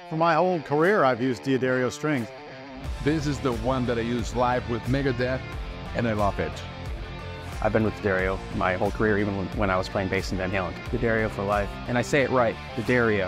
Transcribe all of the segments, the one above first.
For my whole career, I've used D'Addario strings. This is the one that I use live with Megadeth, and I love it. I've been with D'Addario my whole career, even when I was playing bass in Van Halen. D'Addario for life. And I say it right, D'Addario.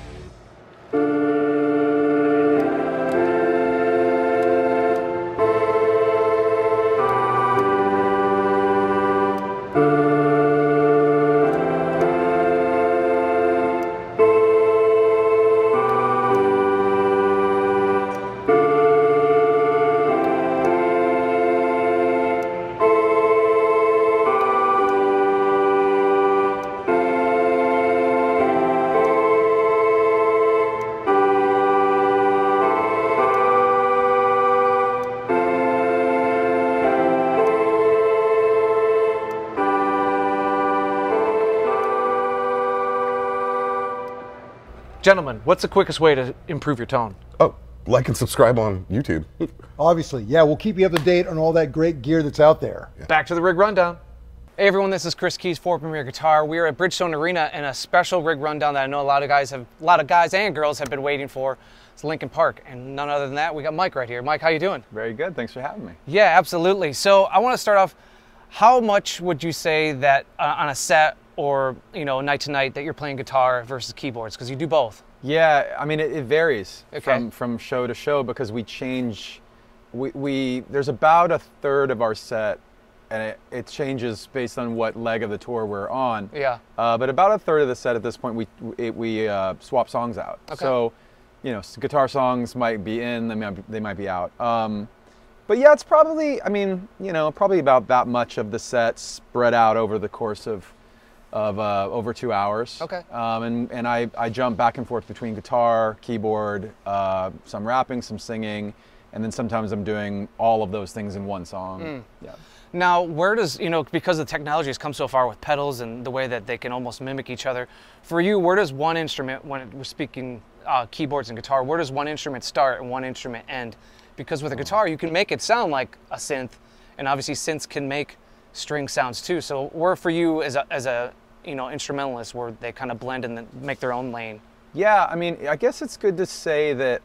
Gentlemen, what's the quickest way to improve your tone? Oh, like and subscribe on YouTube. Obviously, yeah, we'll keep you up to date on all that great gear that's out there. Back to the rig rundown. Hey everyone, this is Chris Keys for Premier Guitar. We are at Bridgestone Arena in a special rig rundown that I know a lot of guys and girls have been waiting for. It's Linkin Park, and none other than that, we got Mike right here. Mike, how you doing? Very good. Thanks for having me. Yeah, absolutely. So I want to start off. How much would you say that on a set or night to night that you're playing guitar versus keyboards? Because you do both. Yeah, I mean it varies okay. from show to show because we change. There's about a third of our set, and it changes based on what leg of the tour we're on. Yeah. But about a third of the set at this point we swap songs out. Okay. So, guitar songs might be in, they might be out. But yeah, it's probably probably about that much of the set spread out over the course of over 2 hours. Okay. And I jump back and forth between guitar, keyboard, some rapping, some singing, and then sometimes I'm doing all of those things in one song. Yeah. Now, where does, because the technology has come so far with pedals and the way that they can almost mimic each other, for you, where does one instrument, when we're speaking keyboards and guitar, where does one instrument start and one instrument end? Because with a guitar, you can make it sound like a synth, and obviously synths can make string sounds too. So where for you as a instrumentalist, where they kind of blend and make their own lane? Yeah, I mean, I guess it's good to say that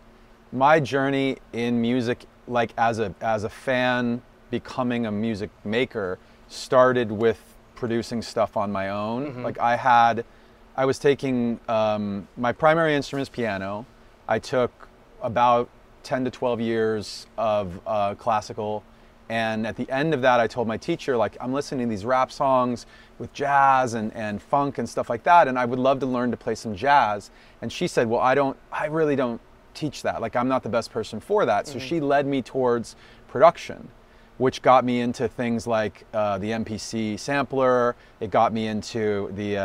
my journey in music, as a fan becoming a music maker, started with producing stuff on my own. Mm-hmm. I was taking my primary instrument is piano. I took about 10 to 12 years of classical. And at the end of that, I told my teacher, I'm listening to these rap songs with jazz and funk and stuff like that, and I would love to learn to play some jazz. And she said, well, I really don't teach that. I'm not the best person for that. So she led me towards production, which got me into things like the MPC sampler. It got me into the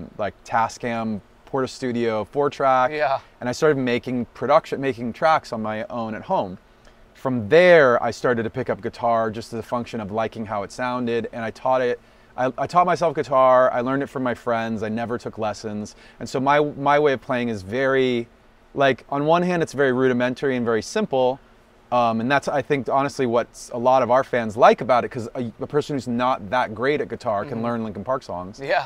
Tascam Portastudio 4-track. Yeah. And I started making tracks on my own at home. From there, I started to pick up guitar just as a function of liking how it sounded, and I taught it. I taught myself guitar. I learned it from my friends. I never took lessons, and so my way of playing is very, on one hand, it's very rudimentary and very simple, and that's, I think, honestly, what a lot of our fans like about it, because a person who's not that great at guitar can learn Linkin Park songs. Yeah.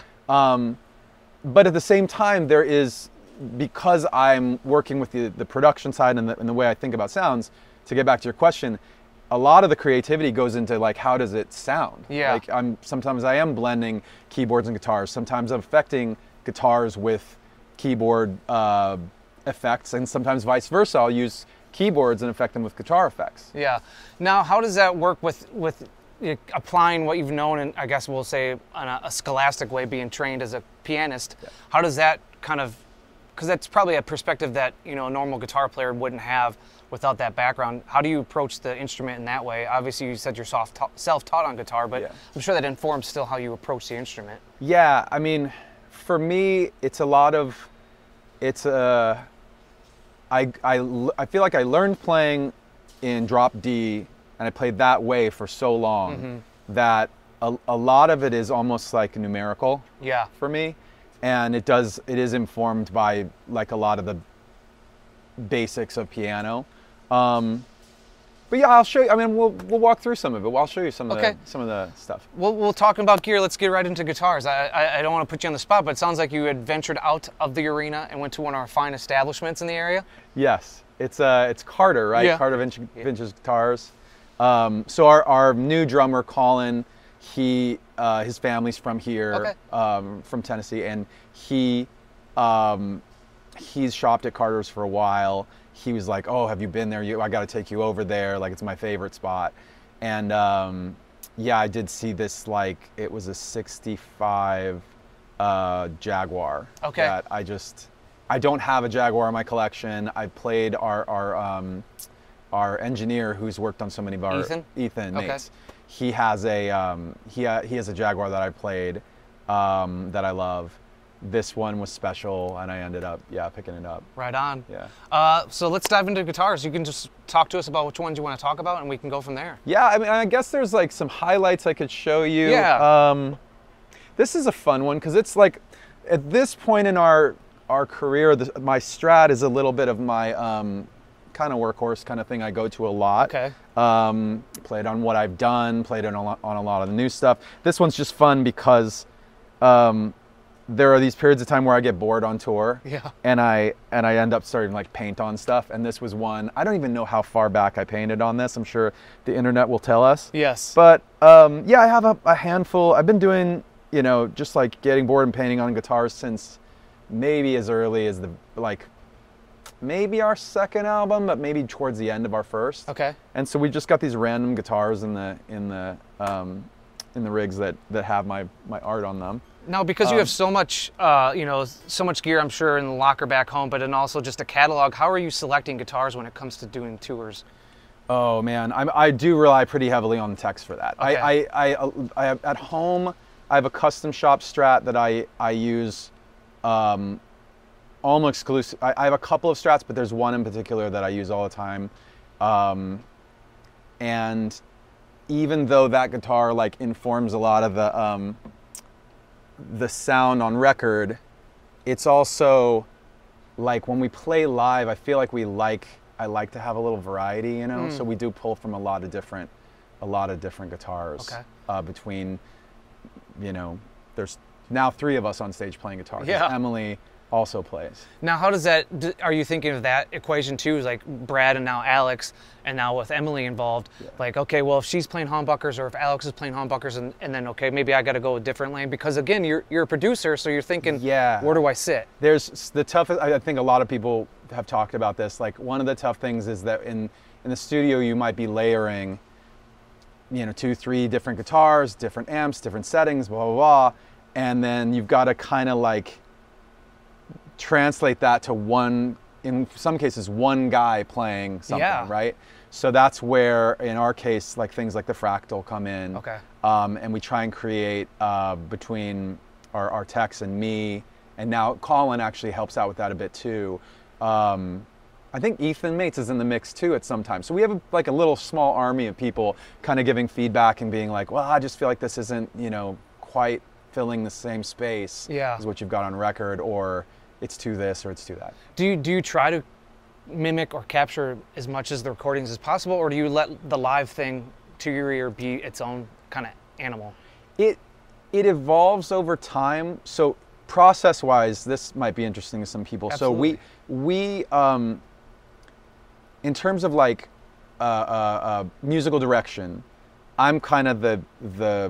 But at the same time, there is, because I'm working with the production side and the way I think about sounds. To get back to your question, a lot of the creativity goes into how does it sound? Yeah. Sometimes I am blending keyboards and guitars. Sometimes I'm affecting guitars with keyboard effects, and sometimes vice versa. I'll use keyboards and affect them with guitar effects. Yeah. Now, how does that work with applying what you've known, and I guess we'll say on a scholastic way, being trained as a pianist? Yeah. How does that because that's probably a perspective that a normal guitar player wouldn't have without that background. How do you approach the instrument in that way? Obviously, you said you're self-taught on guitar, but yeah. I'm sure that informs still how you approach the instrument. Yeah, I mean, for me, it's a lot of, I feel like I learned playing in drop D, and I played that way for so long that a lot of it is almost like numerical. Yeah. For me. And it is informed by a lot of the basics of piano. But But yeah, I'll show you. I mean, we'll walk through some of it. I'll show you some of Okay. the stuff. Well, talking about gear, let's get right into guitars. I don't want to put you on the spot, but it sounds like you had ventured out of the arena and went to one of our fine establishments in the area. Yes, it's Carter, right? Yeah. Carter Vintage Guitars. So our new drummer Colin, his family's from here, from Tennessee, and he's shopped at Carter's for a while. He was like, "Oh, have you been there? I got to take you over there. Like, it's my favorite spot." And yeah, I did see this. Like, it was a '65 Jaguar. Okay. That I don't have a Jaguar in my collection. I played our engineer who's worked on so many of our Ethan Okay. Mates. He has a he has a Jaguar that I played that I love. This one was special, and I ended up picking it up. Right on. Yeah. So let's dive into guitars. You can just talk to us about which ones you want to talk about, and we can go from there. Yeah, I mean, I guess there's like some highlights I could show you. Yeah. This is a fun one because it's like, at this point in our career, my Strat is a little bit of my kind of workhorse kind of thing I go to a lot. Okay. Played on what I've done, played on a lot of the new stuff. This one's just fun because there are these periods of time where I get bored on tour. Yeah. And I end up starting to like paint on stuff. And this was one, I don't even know how far back I painted on this. I'm sure the internet will tell us. Yes. But yeah, I have a handful. I've been doing, just like getting bored and painting on guitars since maybe as early as maybe our second album, but maybe towards the end of our first. Okay. And so we just got these random guitars in the rigs that have my art on them. Now, because you have so much, so much gear, I'm sure, in the locker back home, but then also just a catalog, how are you selecting guitars when it comes to doing tours? Oh man, I do rely pretty heavily on the text for that. Okay. I at home, I have a custom shop Strat that I use almost exclusive. I have a couple of Strats, but there's one in particular that I use all the time. And even though that guitar like informs a lot of the sound on record, it's also like when we play live, I feel like I like to have a little variety, so we do pull from a lot of different guitars. Okay. Between, there's now 3 of us on stage playing guitar. 'Cause Yeah. Emily also plays. Now, how does that, are you thinking of that equation too, like Brad and now Alex, and now with Emily involved, like, okay, well, if she's playing humbuckers or if Alex is playing humbuckers, and then, okay, maybe I got to go a different lane, because again, you're a producer, so you're thinking, where do I sit? There's the toughest, I think a lot of people have talked about this, like one of the tough things is that in the studio, you might be layering, 2, 3 different guitars, different amps, different settings, blah, blah, blah, and then you've got to kind of like translate that to one, in some cases, one guy playing something, right? So that's where, in our case, like things like the Fractal come in. Okay. And we try and create between our techs and me, and now Colin actually helps out with that a bit too. I think Ethan Mates is in the mix too at some time. So we have like a little small army of people kind of giving feedback and being like, well, I just feel like this isn't, quite filling the same space as what you've got on record, or it's to this or it's to that. Do you try to mimic or capture as much as the recordings as possible, or do you let the live thing to your ear be its own kind of animal? It evolves over time. So process-wise, this might be interesting to some people. Absolutely. So we in terms of like musical direction, I'm kind of the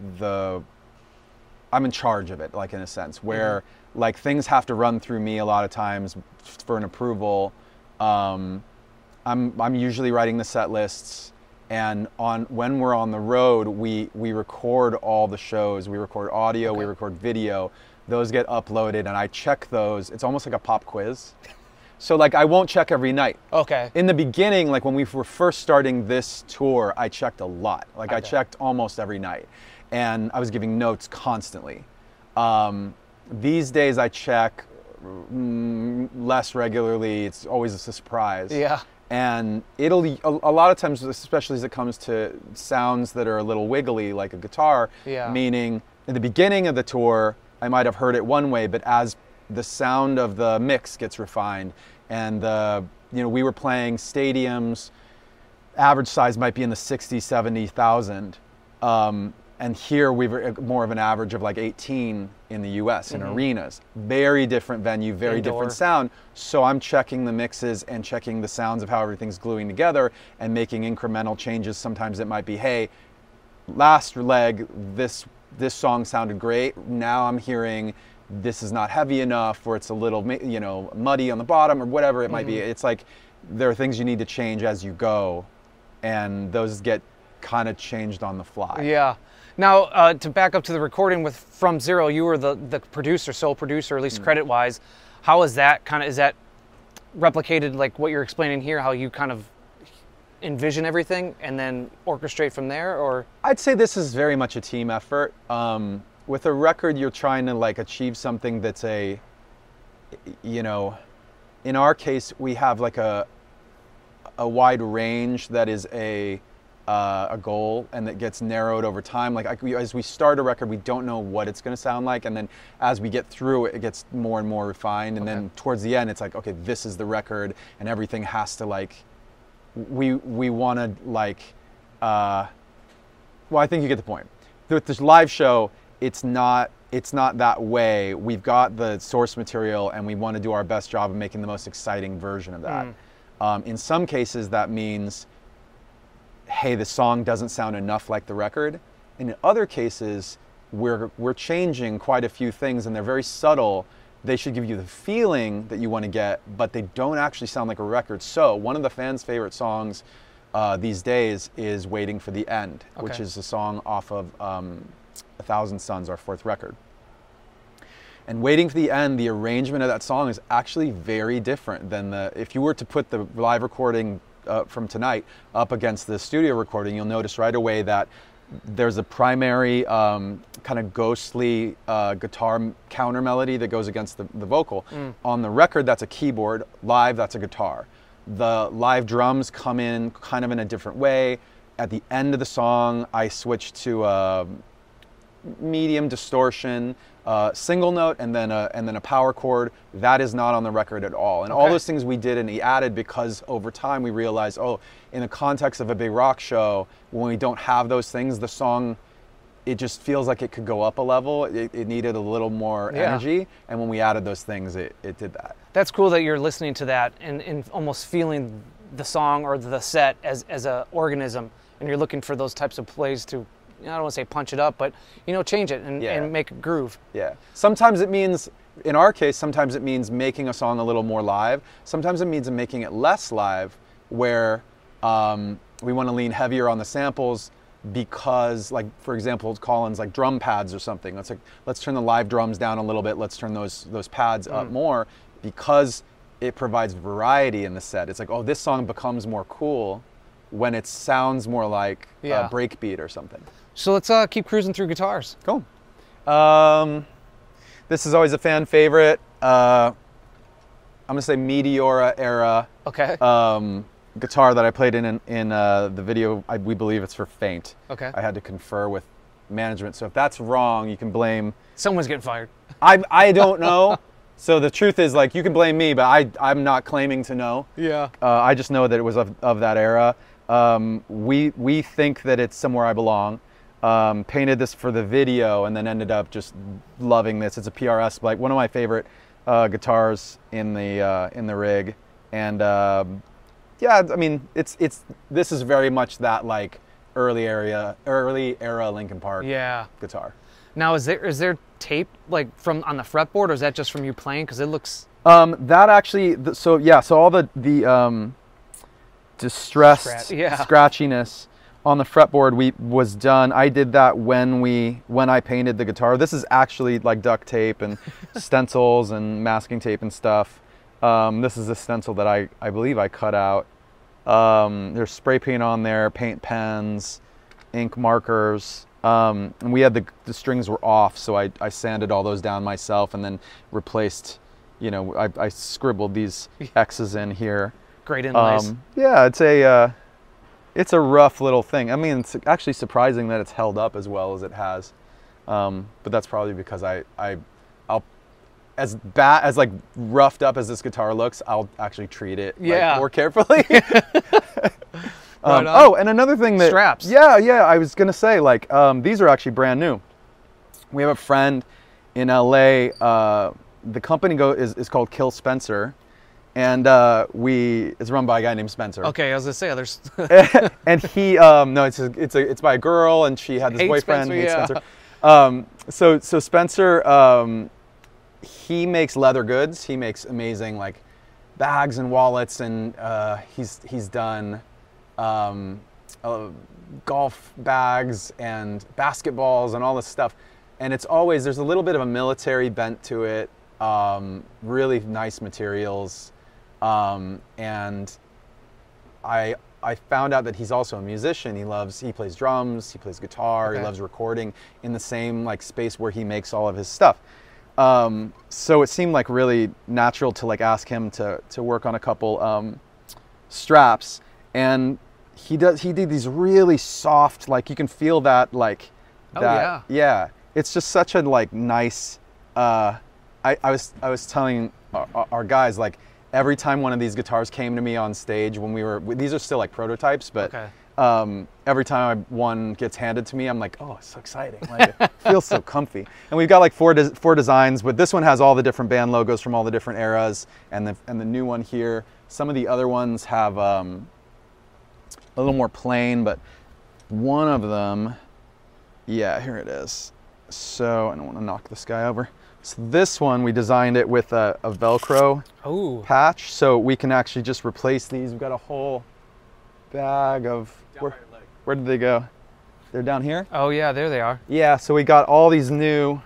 I'm in charge of it, like in a sense, where like things have to run through me a lot of times for an approval. I'm usually writing the set lists, and when we're on the road, we record all the shows. We record audio, we record video. Those get uploaded, and I check those. It's almost like a pop quiz. So like I won't check every night. Okay. In the beginning, like when we were first starting this tour, I checked a lot. Like I checked almost every night, and I was giving notes constantly. These days I check less regularly. It's always a surprise. Yeah. And it'll, a lot of times, especially as it comes to sounds that are a little wiggly, like a guitar, meaning in the beginning of the tour, I might have heard it one way, but as the sound of the mix gets refined, and we were playing stadiums, average size might be in the 60, 70,000. And here we've more of an average of like 18 in the US in arenas. Very different venue, very different sound. So I'm checking the mixes and checking the sounds of how everything's gluing together and making incremental changes. Sometimes it might be, hey, last leg, this song sounded great. Now I'm hearing this is not heavy enough, or it's a little, you know, muddy on the bottom, or whatever it might be. It's like there are things you need to change as you go, and those get kind of changed on the fly. Yeah. Now, to back up to the recording with From Zero, you were the producer, sole producer, at least credit-wise. How is that is that replicated like what you're explaining here, how you kind of envision everything and then orchestrate from there, or? I'd say this is very much a team effort. With a record, you're trying to like achieve something that's you know, in our case, we have like a wide range that is a goal, and that gets narrowed over time. Like as we start a record, we don't know what it's going to sound like, and then as we get through it, it gets more and more refined, and then towards the end, it's like, okay, this is the record, and everything has to like, we want to like, well, I think you get the point. With this live show, it's not that way. We've got the source material, and we want to do our best job of making the most exciting version of that. In some cases, that means, hey, the song doesn't sound enough like the record. In other cases, we're changing quite a few things, and they're very subtle. They should give you the feeling that you want to get, but they don't actually sound like a record. So one of the fans' favorite songs these days is Waiting for the End, which is a song off of 1,000 Suns, our fourth record. And Waiting for the End, the arrangement of that song is actually very different than if you were to put the live recording from tonight up against the studio recording, you'll notice right away that there's a primary kind of ghostly guitar counter melody that goes against the vocal. On the record, that's a keyboard. Live, that's a guitar. The live drums come in kind of in a different way. At the end of the song, I switch to medium distortion, single note, and then a power chord. That is not on the record at all. And all those things we did and we added because over time we realized, oh, in the context of a big rock show, when we don't have those things, the song, it just feels like it could go up a level. It needed a little more energy. And when we added those things, it did that. That's cool that you're listening to that and almost feeling the song or the set as a organism, and you're looking for those types of plays to, I don't want to say punch it up, but, you know, change it and make it groove. Yeah. Sometimes it means, in our case, sometimes it means making a song a little more live. Sometimes it means making it less live, where we want to lean heavier on the samples because, like, for example, Colin's like drum pads or something. Let's turn the live drums down a little bit. Let's turn those pads up more, because it provides variety in the set. It's like, oh, this song becomes more cool when it sounds more like a breakbeat or something. So let's keep cruising through guitars. Cool. This is always a fan favorite. I'm gonna say Meteora era. Guitar that I played in the video. We believe it's for Faint. I had to confer with management. So if that's wrong, you can blame. Someone's getting fired. I don't know. So the truth is, like, you can blame me, but I'm not claiming to know. I just know that it was of that era. We think that it's Somewhere I Belong. Painted this for the video and then ended up just loving this. It's a PRS, like one of my favorite guitars in the rig. And yeah, I mean, this is very much that like early era Linkin Park guitar. Now, is there tape like from on the fretboard, or is that just from you playing? Because it looks. That actually, so all the distressed scratchiness on the fretboard was done. I did that when I painted the guitar. This is actually like duct tape and stencils and masking tape and stuff. This is a stencil that I believe I cut out. There's spray paint on there, paint pens, ink markers. And we had the strings were off, so I sanded all those down myself and then replaced, you know, I scribbled these X's in here. Great inlays. Yeah, it's a rough little thing. I mean, it's actually surprising that it's held up as well as it has. But that's probably because I'll as bad as like roughed up as this guitar looks, I'll actually treat it like, more carefully. Right on. Oh, and another thing that Straps. Yeah, I was gonna say like these are actually brand new. We have a friend in LA. The company is called Kill Spencer, and it's run by a guy named Spencer. Okay, I was gonna say there's. And he no, it's by a girl, and she had this Hate boyfriend. Spencer, hates yeah. Spencer. So Spencer, he makes leather goods. He makes amazing like bags and wallets, and he's done golf bags and basketballs and all this stuff. And it's always, there's a little bit of a military bent to it. Really nice materials, and I found out that he's also a musician. He plays drums, he plays guitar, Okay. he loves recording in the same like space where he makes all of his stuff. So it seemed like really natural to like ask him to work on a couple straps, and he did these really soft, like you can feel that like Oh, that, yeah. It's just such a like nice. I was telling our guys like every time one of these guitars came to me on stage when these are still like prototypes, but Okay. every time one gets handed to me, I'm like, oh, it's so exciting. Like, it feels so comfy. And we've got like four designs, but this one has all the different band logos from all the different eras, and the new one here. Some of the other ones have a little more plain, but one of them, yeah, here it is. So I don't want to knock this guy over. So this one, we designed it with a Velcro Ooh. patch, so we can actually just replace these. We've got a whole bag of, where did they go? They're down here? Oh yeah, there they are. Yeah, so we got all these new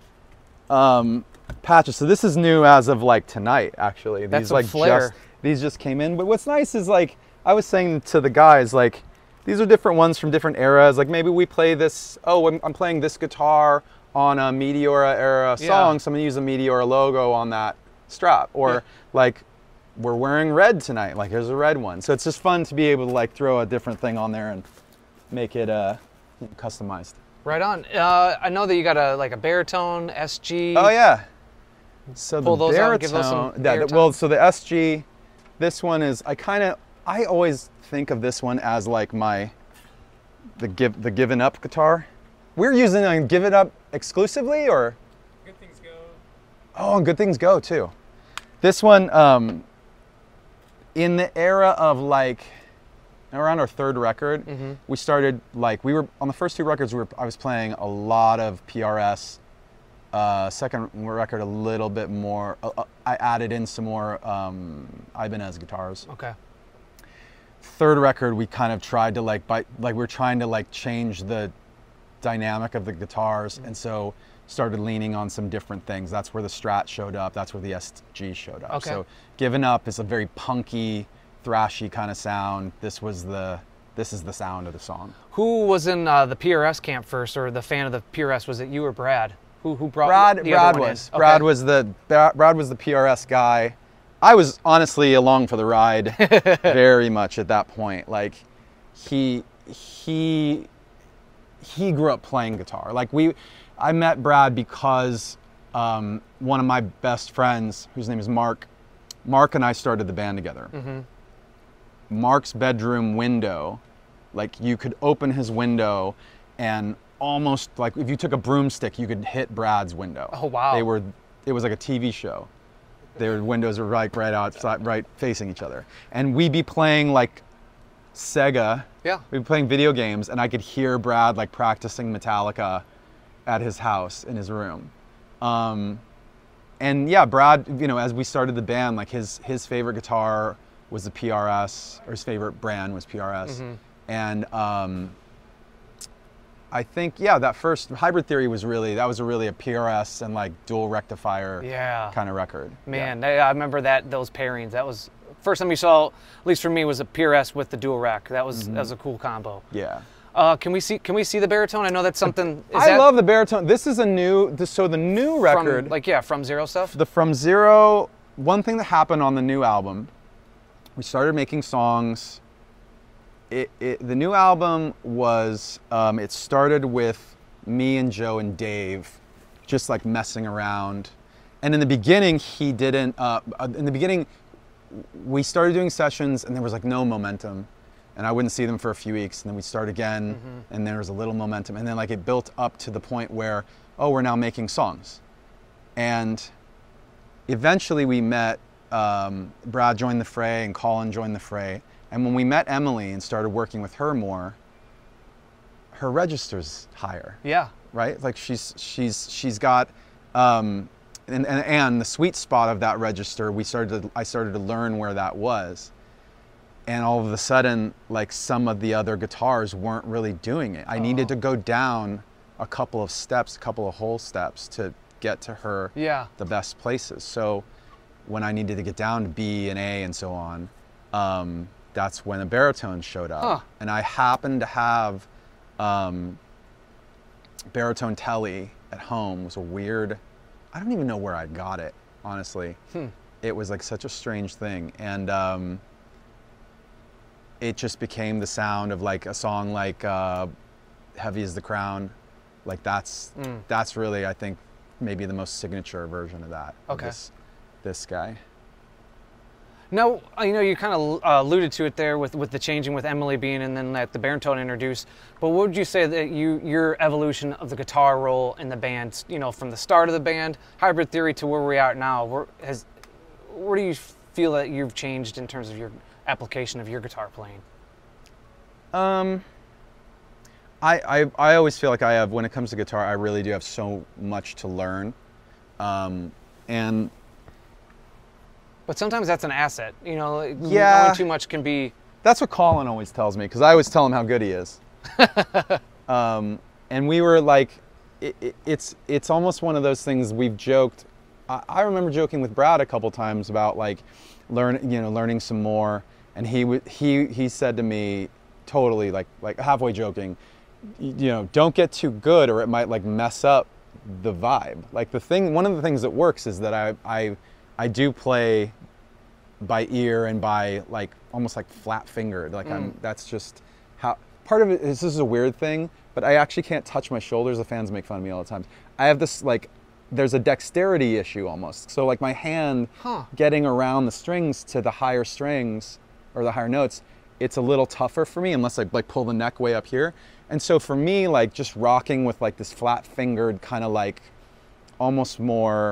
patches. So this is new as of like tonight, actually. That's These a like flare. these just came in. But what's nice is like, I was saying to the guys, like, these are different ones from different eras. Like maybe we play this, I'm playing this guitar on a Meteora era song, Yeah. so I'm gonna use a Meteora logo on that strap. Or like, we're wearing red tonight, like here's a red one. So it's just fun to be able to like throw a different thing on there and make it customized. Right on. I know that you got a baritone SG. Oh yeah. So Pull the those baritone, out, give those some yeah, baritone. well, so the SG, this one is, I always think of this one as like the Given Up guitar. We're using a Give It Up exclusively, or? Good Things Go. Oh, and Good Things Go too. This one, in the era of like, around our third record, we started like, we were, on the first two records, I was playing a lot of PRS. Second record, a little bit more, I added in some more Ibanez guitars. Okay. Third record, we kind of tried to like, we're trying to like change the dynamic of the guitars, and so started leaning on some different things. That's where the Strat showed up. That's where the SG showed up. Okay. So Given Up is a very punky, thrashy kind of sound. This is the sound of the song. Who was in the PRS camp first, or the fan of the PRS? Was it you or Brad? Who brought the other one in? Okay. Brad was the PRS guy. I was honestly along for the ride very much at that point. Like he grew up playing guitar. Like I met Brad because one of my best friends, whose name is Mark and I started the band together. Mark's bedroom window, like you could open his window and almost like if you took a broomstick, you could hit Brad's window. Oh, wow. It was like a TV show. Their windows were right outside, right facing each other. And we'd be playing like Sega. Yeah. We'd be playing video games, and I could hear Brad like practicing Metallica at his house in his room. And yeah, Brad, as we started the band, like his favorite guitar was the PRS, or his favorite brand was PRS. And I think, yeah, that first Hybrid Theory was really a PRS and like dual rectifier kind of record. Man, I remember those pairings. That was first time you saw, at least for me, was a PRS with the dual rec. That was a cool combo. Yeah. Can we see the baritone? I know that's something. I love the baritone. This is the new record. From Zero stuff. The From Zero. One thing that happened on the new album, we started making songs. The new album was, it started with me and Joe and Dave just like messing around. And in the beginning, we started doing sessions and there was like no momentum. and I wouldn't see them for a few weeks, and then we'd start again, and there was a little momentum, and then like it built up to the point where, oh, we're now making songs. And eventually we met, Brad joined the fray and Colin joined the fray, and when we met Emily and started working with her more, her register's higher. Yeah. Right? Like she's got, and the sweet spot of that register, I started to learn where that was. And all of a sudden, like some of the other guitars weren't really doing it. I needed to go down a couple of steps, a couple of whole steps to get to her the best places. So when I needed to get down to B and A and so on, that's when a baritone showed up. And I happened to have baritone telly at home. It was a weird, I don't even know where I got it, honestly. It was like such a strange thing. And it just became the sound of like a song like Heavy as the Crown. Like that's really, I think, maybe the most signature version of that. Okay. Of this guy. Now, you know, you kind of alluded to it there with the changing with Emily being and then the baritone introduced, but what would you say that your evolution of the guitar role in the band, you know, from the start of the band, Hybrid Theory, to where we're at now, where do you feel that you've changed in terms of your application of your guitar playing? I always feel like I have, when it comes to guitar, I really do have so much to learn. But sometimes that's an asset, you know, Yeah. knowing too much can be... That's what Colin always tells me, because I always tell him how good he is. And we were like, it's almost one of those things we've joked. I remember joking with Brad a couple times about like learning some more, and he said to me, totally like halfway joking, you know, don't get too good or it might like mess up the vibe. Like one of the things that works is that I do play by ear and by like almost like flat fingered. Like that's just how, part of it is, this is a weird thing, but I actually can't touch my shoulders. The fans make fun of me all the time. I have this like, there's a dexterity issue almost. So like my hand getting around the strings to the higher strings or the higher notes, it's a little tougher for me unless I like pull the neck way up here. And so for me, like just rocking with like this flat fingered kind of like almost more,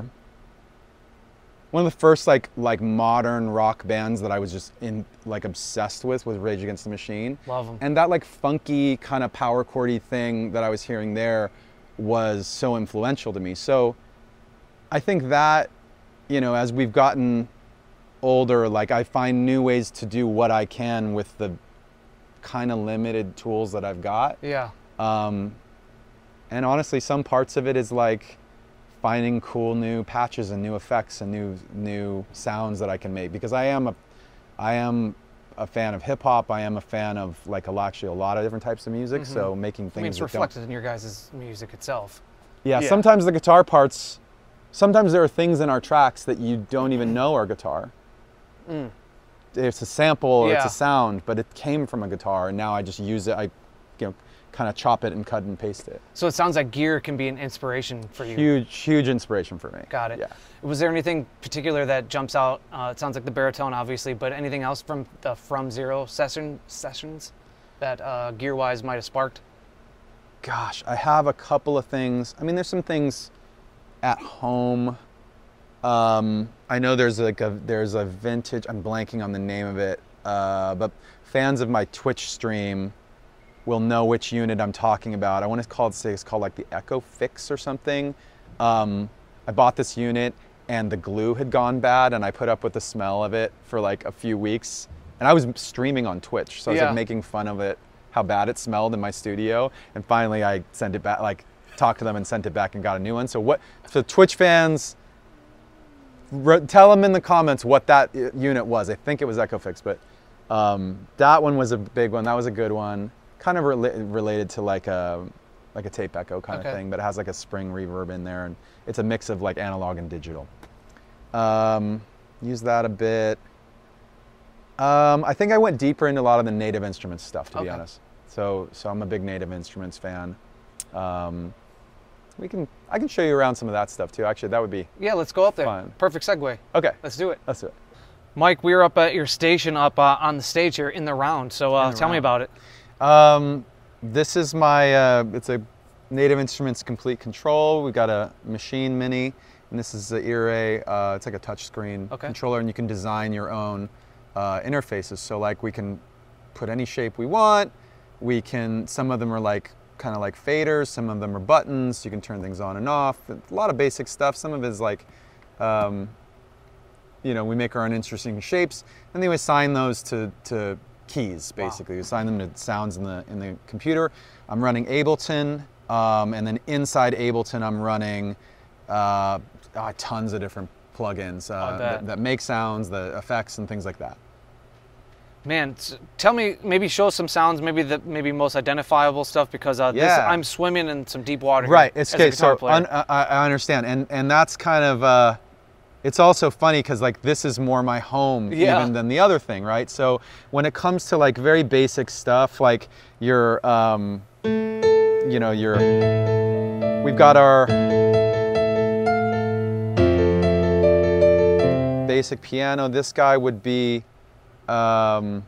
one of the first like modern rock bands that I was just obsessed with was Rage Against the Machine. Love them. And that like funky kind of power chordy thing that I was hearing there was so influential to me. So I think that, you know, as we've gotten older, like I find new ways to do what I can with the kind of limited tools that I've got. Yeah. And honestly, some parts of it is like finding cool new patches and new effects and new sounds that I can make, because I am a fan of hip hop. I am a fan of like actually a lot of different types of music. So making things. I mean, it's reflected in your guys' music itself. Yeah. Sometimes the guitar parts. Sometimes there are things in our tracks that you don't even know are guitar. It's a sample, it's a sound, but it came from a guitar, and now I just use it. I, kind of chop it and cut and paste it. So it sounds like gear can be an inspiration for you. Huge inspiration for me. Got it. Yeah. Was there anything particular that jumps out? It sounds like the baritone, obviously, but anything else from the From Zero sessions that gear-wise might have sparked? Gosh, I have a couple of things. I mean, there's some things at home. I know there's a vintage, I'm blanking on the name of it, but fans of my Twitch stream will know which unit I'm talking about. I want to say it's called like the Echo Fix or something. I bought this unit and the glue had gone bad, and I put up with the smell of it for like a few weeks. And I was streaming on Twitch, so I was like making fun of it, how bad it smelled in my studio. And finally I sent it back, like talked to them and sent it back and got a new one. So Twitch fans, tell them in the comments what that unit was. I think it was Echo Fix, but that one was a big one. That was a good one. Kind of related to like a tape echo kind of thing, but it has like a spring reverb in there, and it's a mix of like analog and digital. Use that a bit. I think I went deeper into a lot of the Native Instruments stuff, to be honest. So I'm a big Native Instruments fan. I can show you around some of that stuff too. Actually, that would be let's go up there. fun. Perfect segue. Okay, Let's do it. let's do it. Mike, we were up at your station up on the stage here in the round. So tell me about it. This is my, it's a Native Instruments Complete Control. We got a Machine Mini, and this is the Earae. It's like a touchscreen controller, and you can design your own interfaces. So like we can put any shape we want. We can, some of them are like kind of like faders, some of them are buttons. You can turn things on and off. A lot of basic stuff. Some of it is like, you know, we make our own interesting shapes, and then we assign those to keys, basically. We assign them to sounds in the computer. I'm running Ableton, and then inside Ableton I'm running tons of different plugins that make sounds, the effects and things like that. Man, tell me, maybe show us some sounds, maybe the most identifiable stuff, because I'm swimming in some deep water. Right, it's okay. So I understand, and that's kind of it's also funny because like this is more my home even than the other thing, right? So when it comes to like very basic stuff, like your you know, we've got our basic piano. This guy would be, let's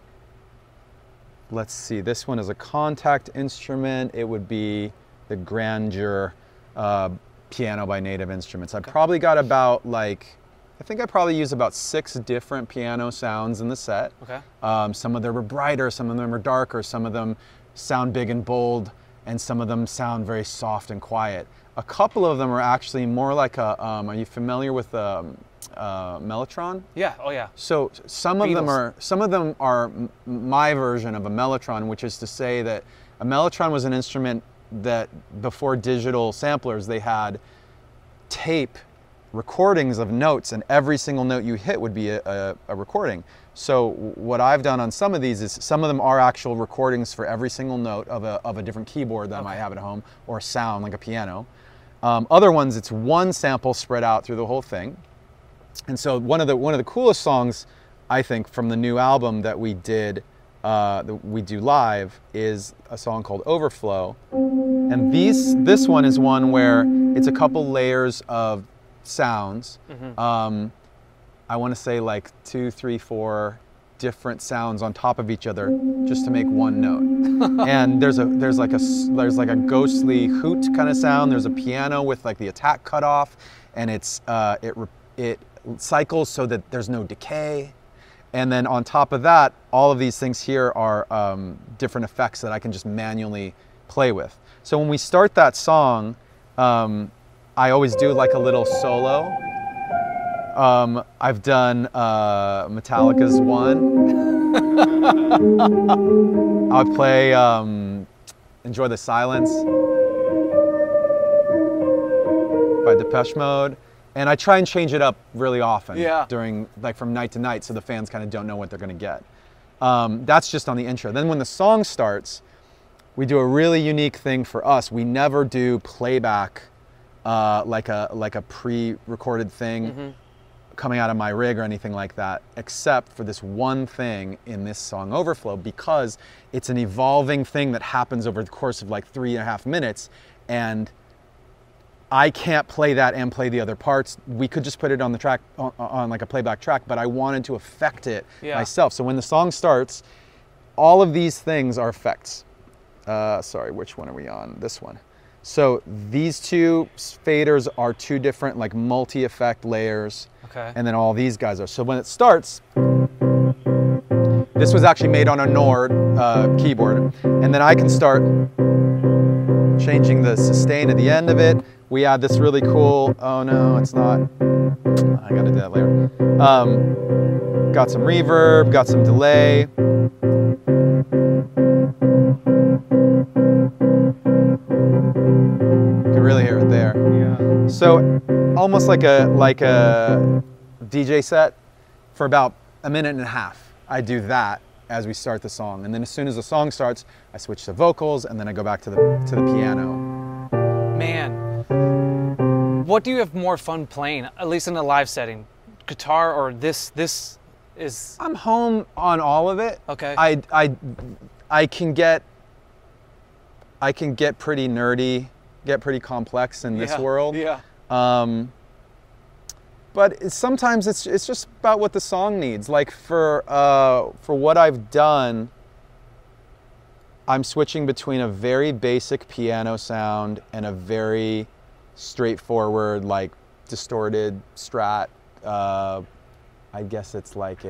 see, this one is a contact instrument. It would be the Grandeur piano by Native Instruments. I've probably got about like, I think I probably use about 6 different piano sounds in the set. Okay. Some of them are brighter, some of them are darker, some of them sound big and bold, and some of them sound very soft and quiet. A couple of them are actually more like a, are you familiar with Mellotron? Yeah, oh yeah. So some of them are my version of a Mellotron, which is to say that a Mellotron was an instrument that before digital samplers, they had tape recordings of notes, and every single note you hit would be a recording. So what I've done on some of these is some of them are actual recordings for every single note of a different keyboard that I might have at home, or a sound like a piano. Other ones, it's one sample spread out through the whole thing. And so one of the coolest songs, I think, from the new album that we did, that we do live, is a song called Overflow. And this one is one where it's a couple layers of sounds. I want to say like 2, 3, 4 different sounds on top of each other just to make one note. And there's like a ghostly hoot kind of sound. There's a piano with like the attack cut off, and it cycles so that there's no decay. And then on top of that, all of these things here are different effects that I can just manually play with. So when we start that song, I always do like a little solo. I've done Metallica's One. I would play Enjoy the Silence by Depeche Mode. And I try and change it up really often during, like, from night to night, so the fans kind of don't know what they're going to get. That's just on the intro. Then when the song starts, we do a really unique thing for us. We never do playback like a pre-recorded thing coming out of my rig or anything like that, except for this one thing in this song Overflow, because it's an evolving thing that happens over the course of like 3.5 minutes, and I can't play that and play the other parts. We could just put it on the track, on like a playback track, but I wanted to affect it myself. So when the song starts, all of these things are effects. Sorry, which one are we on? This one. So these 2 faders are 2 different like multi-effect layers. Okay. And then all these guys are. So when it starts, this was actually made on a Nord keyboard. And then I can start changing the sustain at the end of it. We add this really cool, oh no, it's not, I gotta do that later. Got some reverb, got some delay. You can really hear it there. Yeah. So almost like a DJ set for about 1.5 minutes. I do that as we start the song. And then as soon as the song starts, I switch to vocals, and then I go back to the piano. Man. What do you have more fun playing, at least in a live setting? Guitar or this is... I'm home on all of it. Okay. I can get pretty nerdy, get pretty complex in this world. Yeah. But but sometimes it's just about what the song needs. Like for what I've done, I'm switching between a very basic piano sound and a very straightforward, like distorted Strat. I guess it's like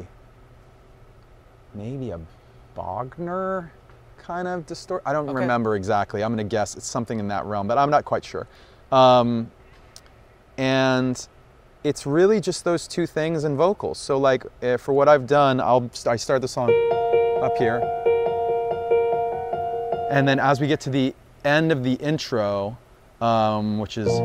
maybe a Bogner kind of distort. I don't remember exactly. I'm gonna guess it's something in that realm, but I'm not quite sure. And it's really just those two things and vocals. So like for what I've done, I start the song up here. And then as we get to the end of the intro, which is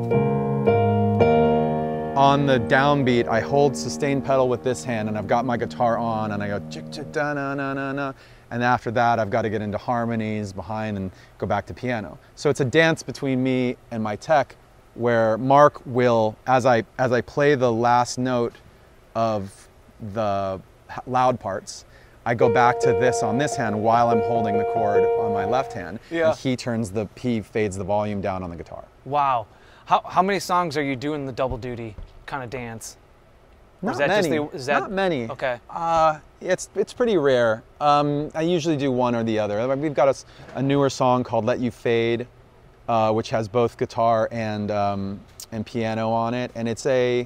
on the downbeat, I hold sustain pedal with this hand and I've got my guitar on and I go da na na na na. And after that, I've got to get into harmonies behind and go back to piano. So it's a dance between me and my tech where Mark will, as I play the last note of the loud parts, I go back to this on this hand while I'm holding the chord on my left hand. Yeah. And he fades the volume down on the guitar. Wow. How many songs are you doing the double duty kind of dance? Not many. Not many. Okay. It's pretty rare. I usually do one or the other. We've got a newer song called Let You Fade, which has both guitar and piano on it. And it's that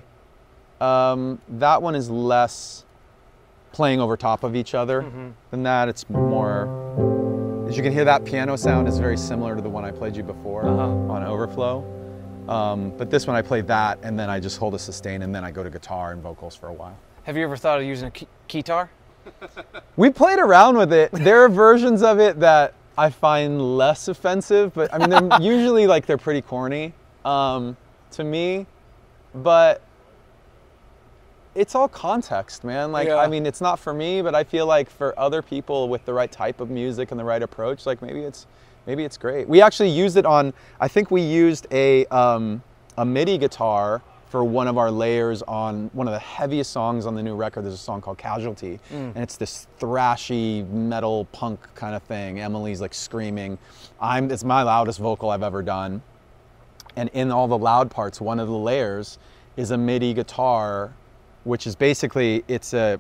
one is less playing over top of each other than that. It's more, as you can hear, that piano sound is very similar to the one I played you before on Overflow. But this one I play that and then I just hold a sustain and then I go to guitar and vocals for a while. Have you ever thought of using a keytar? We played around with it. There are versions of it that I find less offensive, but I mean, they're usually like they're pretty corny to me, but it's all context, man. Like, I mean, it's not for me, but I feel like for other people with the right type of music and the right approach, like maybe it's great. We actually used it on, I think we used a MIDI guitar for one of our layers on one of the heaviest songs on the new record. There's a song called Casualty, and it's this thrashy metal punk kind of thing. Emily's like screaming. It's my loudest vocal I've ever done. And in all the loud parts, one of the layers is a MIDI guitar, which is basically, it's an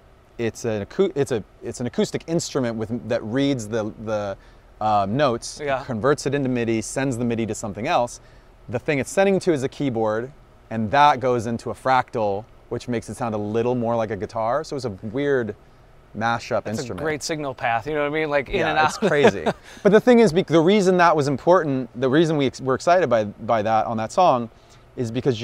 acoustic instrument that reads the notes, converts it into MIDI, sends the MIDI to something else. The thing it's sending to is a keyboard, and that goes into a fractal, which makes it sound a little more like a guitar. So it's a weird mashup instrument. It's a great signal path, you know what I mean? Like in and out. It's crazy. But the thing is, the reason that was important, the reason we're excited by that on that song, is because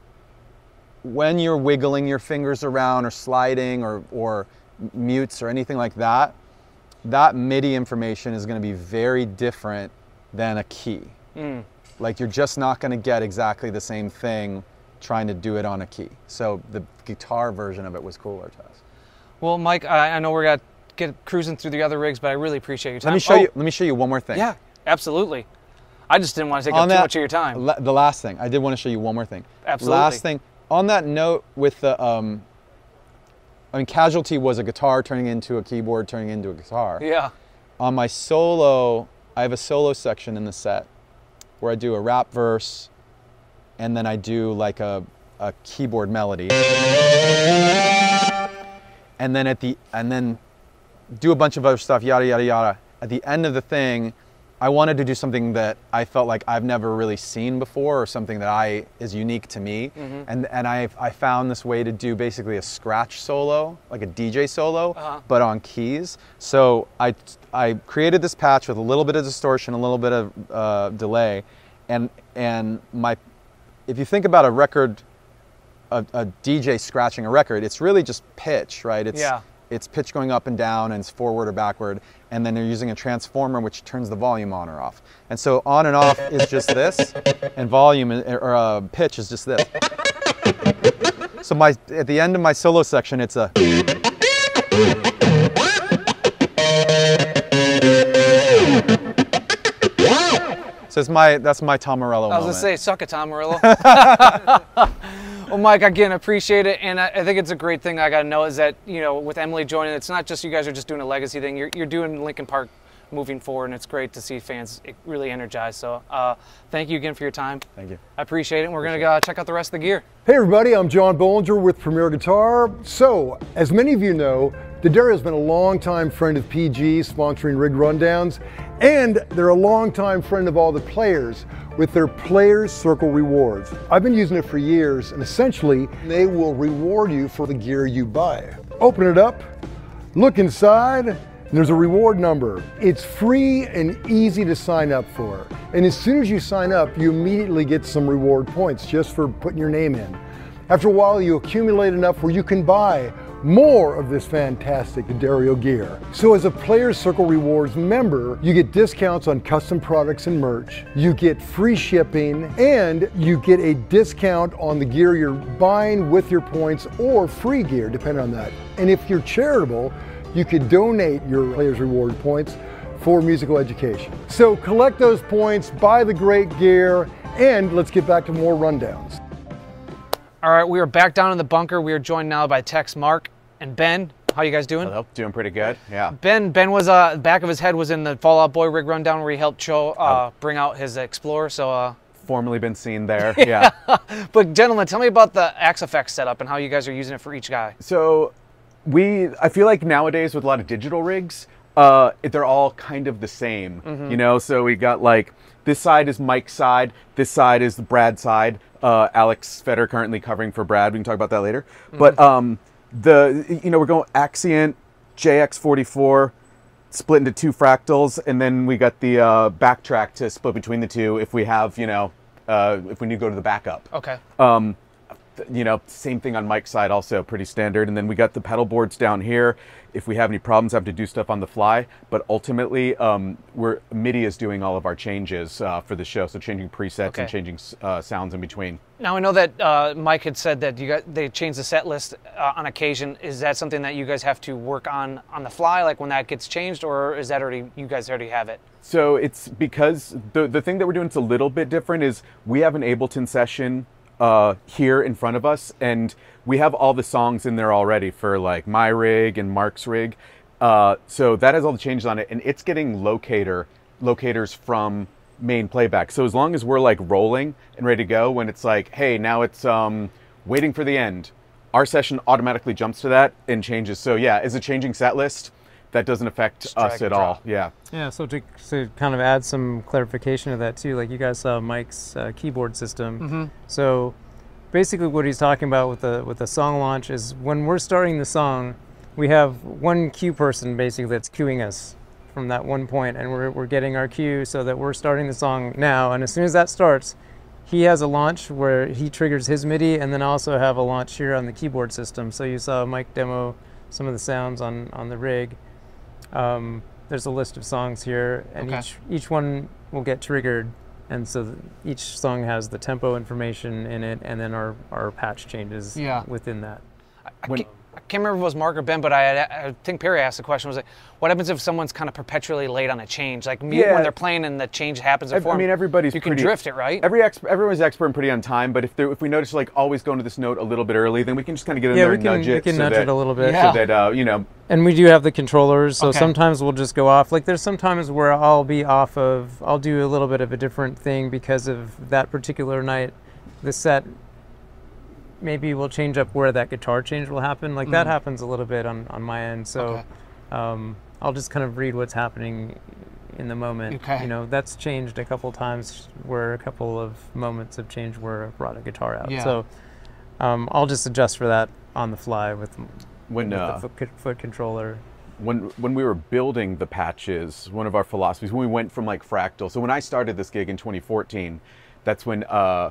when you're wiggling your fingers around or sliding or mutes or anything like that, that MIDI information is going to be very different than a key. Like you're just not going to get exactly the same thing trying to do it on a key. So the guitar version of it was cooler to us. Well, Mike, I know we're going to get cruising through the other rigs, but I really appreciate your time. Let me show you one more thing. Yeah, absolutely. I just didn't want to take up too much of your time. The last thing, I did want to show you one more thing. Absolutely. Last thing, on that note with the, I mean, Casualty was a guitar turning into a keyboard, turning into a guitar. Yeah. On my solo, I have a solo section in the set where I do a rap verse and then I do like a keyboard melody. And then do a bunch of other stuff, yada, yada, yada. At the end of the thing, I wanted to do something that I felt like I've never really seen before, or something that is unique to me. And I found this way to do basically a scratch solo, like a DJ solo, but on keys. So I created this patch with a little bit of distortion, a little bit of delay, and if you think about a record, a DJ scratching a record, it's really just pitch, right? It's pitch going up and down, and it's forward or backward, and then they're using a transformer which turns the volume on or off. And so on and off is just this, and volume or pitch is just this. So at the end of my solo section, it's a. So that's my Tom Morello moment. I was gonna say, suck it, Tom Morello. Well, Mike, again, appreciate it, and I think it's a great thing I got to know is that, you know, with Emily joining, it's not just you guys are just doing a legacy thing. You're doing Linkin Park moving forward, and it's great to see fans really energized. So thank you again for your time. Thank you. I appreciate it, and we're going to check out the rest of the gear. Hey everybody, I'm John Bollinger with Premier Guitar. So, as many of you know, D'Addario's been a longtime friend of PG, sponsoring Rig Rundowns, and they're a longtime friend of all the players with their Players Circle rewards. I've been using it for years, and essentially, they will reward you for the gear you buy. Open it up, look inside, and there's a reward number. It's free and easy to sign up for. And as soon as you sign up, you immediately get some reward points just for putting your name in. After a while, you accumulate enough where you can buy more of this fantastic D'Addario gear. So as a Players Circle Rewards member, you get discounts on custom products and merch, you get free shipping, and you get a discount on the gear you're buying with your points or free gear, depending on that. And if you're charitable, you could donate your Players Reward points for musical education. So collect those points, buy the great gear, and let's get back to more rundowns. All right, we are back down in the bunker. We are joined now by Tex, Mark, and Ben. How you guys doing? Hello, doing pretty good, yeah. Ben was, back of his head was in the Fall Out Boy Rig Rundown where he helped bring out his Explorer, so... Formerly been seen there, yeah. But gentlemen, tell me about the Axe-Fx setup and how you guys are using it for each guy. So, I feel like nowadays with a lot of digital rigs, they're all kind of the same, you know? So we got like, this side is Mike's side, this side is the Brad side. Alex Feder currently covering for Brad. We can talk about that later. But we're going Axient, JX44, split into 2 fractals, and then we got the backtrack to split between the two if we have, if we need to go to the backup. Okay. Same thing on Mike's side, also pretty standard. And then we got the pedal boards down here. If we have any problems, have to do stuff on the fly. But ultimately, MIDI is doing all of our changes for the show. So changing presets and changing sounds in between. Now I know that Mike had said that they changed the set list on occasion. Is that something that you guys have to work on the fly, like when that gets changed, or is that you guys already have it? So it's because the thing that we're doing that's a little bit different is we have an Ableton session here in front of us, and we have all the songs in there already for like my rig and Mark's rig. So that has all the changes on it, and it's getting locators from main playback. So as long as we're like rolling and ready to go, when it's like, hey, now it's waiting for the end, our session automatically jumps to that and changes. So yeah, as a changing set list, that doesn't affect us at all. Yeah. Yeah. So to kind of add some clarification to that too, like you guys saw Mike's keyboard system. So basically, what he's talking about with the song launch is when we're starting the song, we have one cue person basically that's cueing us from that one point, and we're getting our cue so that we're starting the song now. And as soon as that starts, he has a launch where he triggers his MIDI, and then also have a launch here on the keyboard system. So you saw Mike demo some of the sounds on the rig. There's a list of songs here, and each one will get triggered, and so each song has the tempo information in it, and then our patch changes within that. I can't remember if it was Mark or Ben, but I think Perry asked the question, was like, what happens if someone's kind of perpetually late on a change? Like when they're playing and the change happens before. I mean, everybody's you can drift it, right? Everyone's expert and pretty on time, but if we notice like always going to this note a little bit early, then we can just kind of get in there and nudge it. We can nudge it a little bit. So that, And we do have the controllers, so sometimes we'll just go off. Like there's some times where I'll do a little bit of a different thing because of that particular night. The set maybe we'll change up where that guitar change will happen. Like that happens a little bit on my end. So I'll just kind of read what's happening in the moment. That's changed a couple times where a couple of moments have changed where I brought a guitar out. So I'll just adjust for that on the fly with the foot controller. When we were building the patches, one of our philosophies, when we went from like fractal, so when I started this gig in 2014, that's when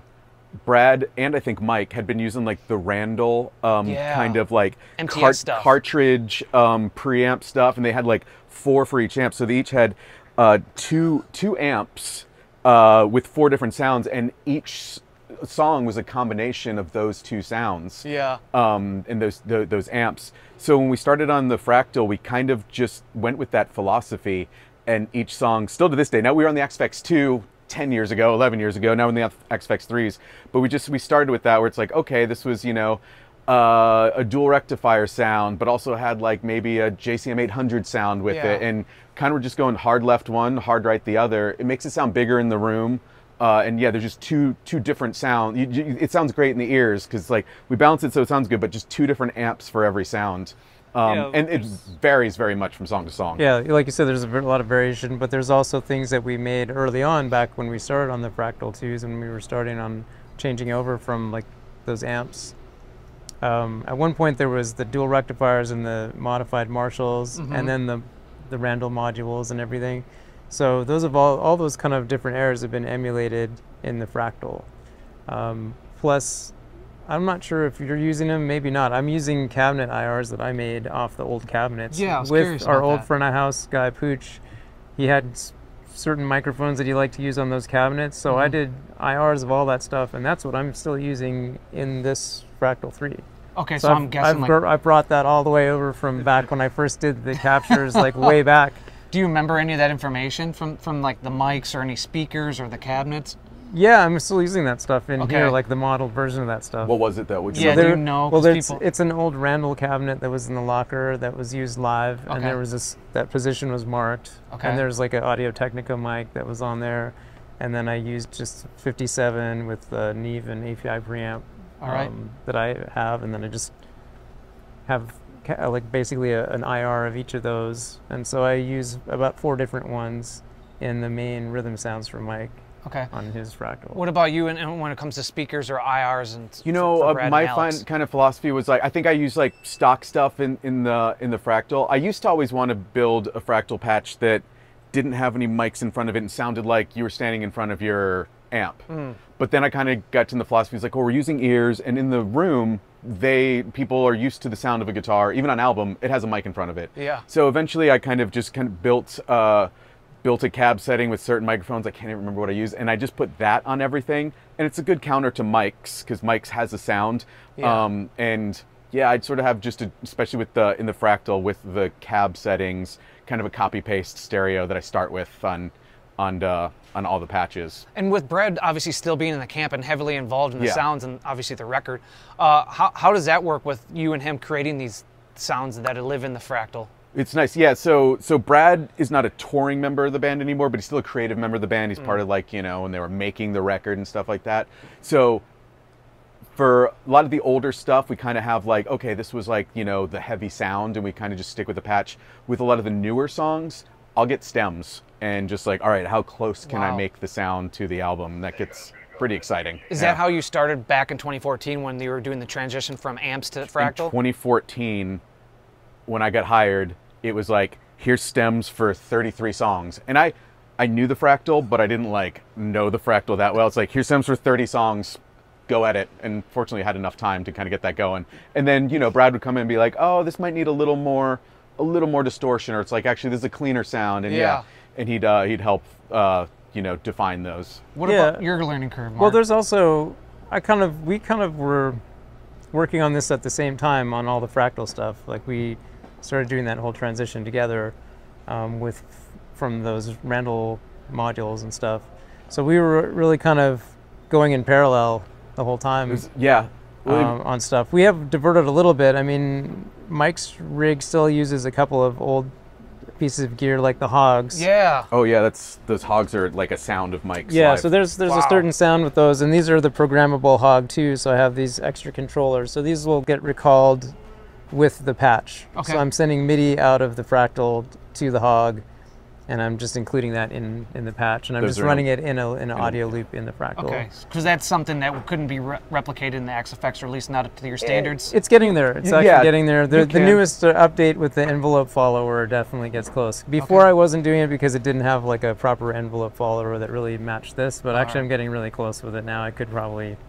Brad and I think Mike had been using like the Randall kind of like cartridge preamp stuff, and they had like 4 for each amp, so they each had two amps with 4 different sounds, and each song was a combination of those 2 sounds and those amps. So when we started on the Fractal, we kind of just went with that philosophy, and each song still to this day, now we were on the Axe-Fx 2 10 years ago, 11 years ago, now in the Axe-Fx 3s, but we started with that where it's like, okay, this was, a dual rectifier sound, but also had like maybe a JCM 800 sound with it, and kind of just going hard left one, hard right the other. It makes it sound bigger in the room. And yeah, there's just two different sounds. It sounds great in the ears because like we balance it so it sounds good, but just 2 different amps for every sound. And it varies very much from song to song. Yeah, like you said, there's a lot of variation, but there's also things that we made early on back when we started on the Fractal 2s and we were starting on changing over from like those amps. At one point there was the dual rectifiers and the modified Marshalls, and then the Randall modules and everything. So those have all those kind of different errors have been emulated in the Fractal. Plus, I'm not sure if you're using them, maybe not. I'm using cabinet IRs that I made off the old cabinets. Yeah, I was curious with our about old that. front of house guy, Pooch. He had certain microphones that he liked to use on those cabinets, so I did IRs of all that stuff, and that's what I'm still using in this Fractal 3. Okay, so I'm guessing I brought that all the way over from back when I first did the captures, like way back. Do you remember any of that information from like the mics or any speakers or the cabinets? Yeah, I'm still using that stuff in here, like the modeled version of that stuff. What was it though? Yeah, do you know? Well, it's an old Randall cabinet that was in the locker that was used live, and there was that position was marked. Okay. And there's like an Audio Technica mic that was on there, and then I used just 57 with the Neve and API preamp that I have, and then I just have like basically an IR of each of those, and so I use about 4 different ones in the main rhythm sounds for Mike. Okay. On his Fractal. What about you and when it comes to speakers or IRs and you know, my kind of philosophy was like I think I use like stock stuff in the Fractal. I used to always want to build a Fractal patch that didn't have any mics in front of it and sounded like you were standing in front of your amp. But then I kind of got to the philosophy, it's like, oh, we're using ears, and in the room, people are used to the sound of a guitar. Even on album, it has a mic in front of it. Yeah. So eventually, I kind of built a cab setting with certain microphones. I can't even remember what I used, and I just put that on everything. And it's a good counter to mics because mics has a sound. Yeah. And yeah, I'd sort of have especially in the Fractal with the cab settings, kind of a copy paste stereo that I start with on all the patches. And with Brad obviously still being in the camp and heavily involved in the sounds and obviously the record, how does that work with you and him creating these sounds that live in the Fractal? It's nice, yeah. So Brad is not a touring member of the band anymore, but he's still a creative member of the band. He's part of like, when they were making the record and stuff like that. So for a lot of the older stuff, we kind of have like, okay, this was like, the heavy sound, and we kind of just stick with the patch. With a lot of the newer songs, I'll get stems and just like, all right, how close can I make the sound to the album? That gets pretty exciting. Is that how you started back in 2014 when you were doing the transition from amps to Fractal? In 2014, when I got hired, it was like, here's stems for 33 songs. And I knew the Fractal, but I didn't like know the Fractal that well. It's like, here's stems for 30 songs, go at it. And fortunately I had enough time to kind of get that going. And then, Brad would come in and be like, oh, this might need a little more distortion, or it's like, actually this is a cleaner sound. And and he'd help define those. What about your learning curve, Mark? Well, there's also we kind of were working on this at the same time on all the Fractal stuff. Like we started doing that whole transition together from those Randall modules and stuff. So we were really kind of going in parallel the whole time. On stuff. We have diverted a little bit. I mean, Mike's rig still uses a couple of old pieces of gear like the Hogs. Yeah. Oh yeah, those Hogs are like a sound of Mike's. Yeah, live. so there's a certain sound with those, and these are the programmable Hog too. So I have these extra controllers. So these will get recalled with the patch. Okay. So I'm sending MIDI out of the Fractal to the Hog, and I'm just including that in the patch, and I'm just running it in an audio loop in the Fractal. Okay, because that's something that couldn't be replicated in the XFX, or at least not up to your standards. It's getting there. It's actually getting there. The newest update with the envelope follower definitely gets close. Before I wasn't doing it because it didn't have like a proper envelope follower that really matched this, but actually I'm getting really close with it now. I could probably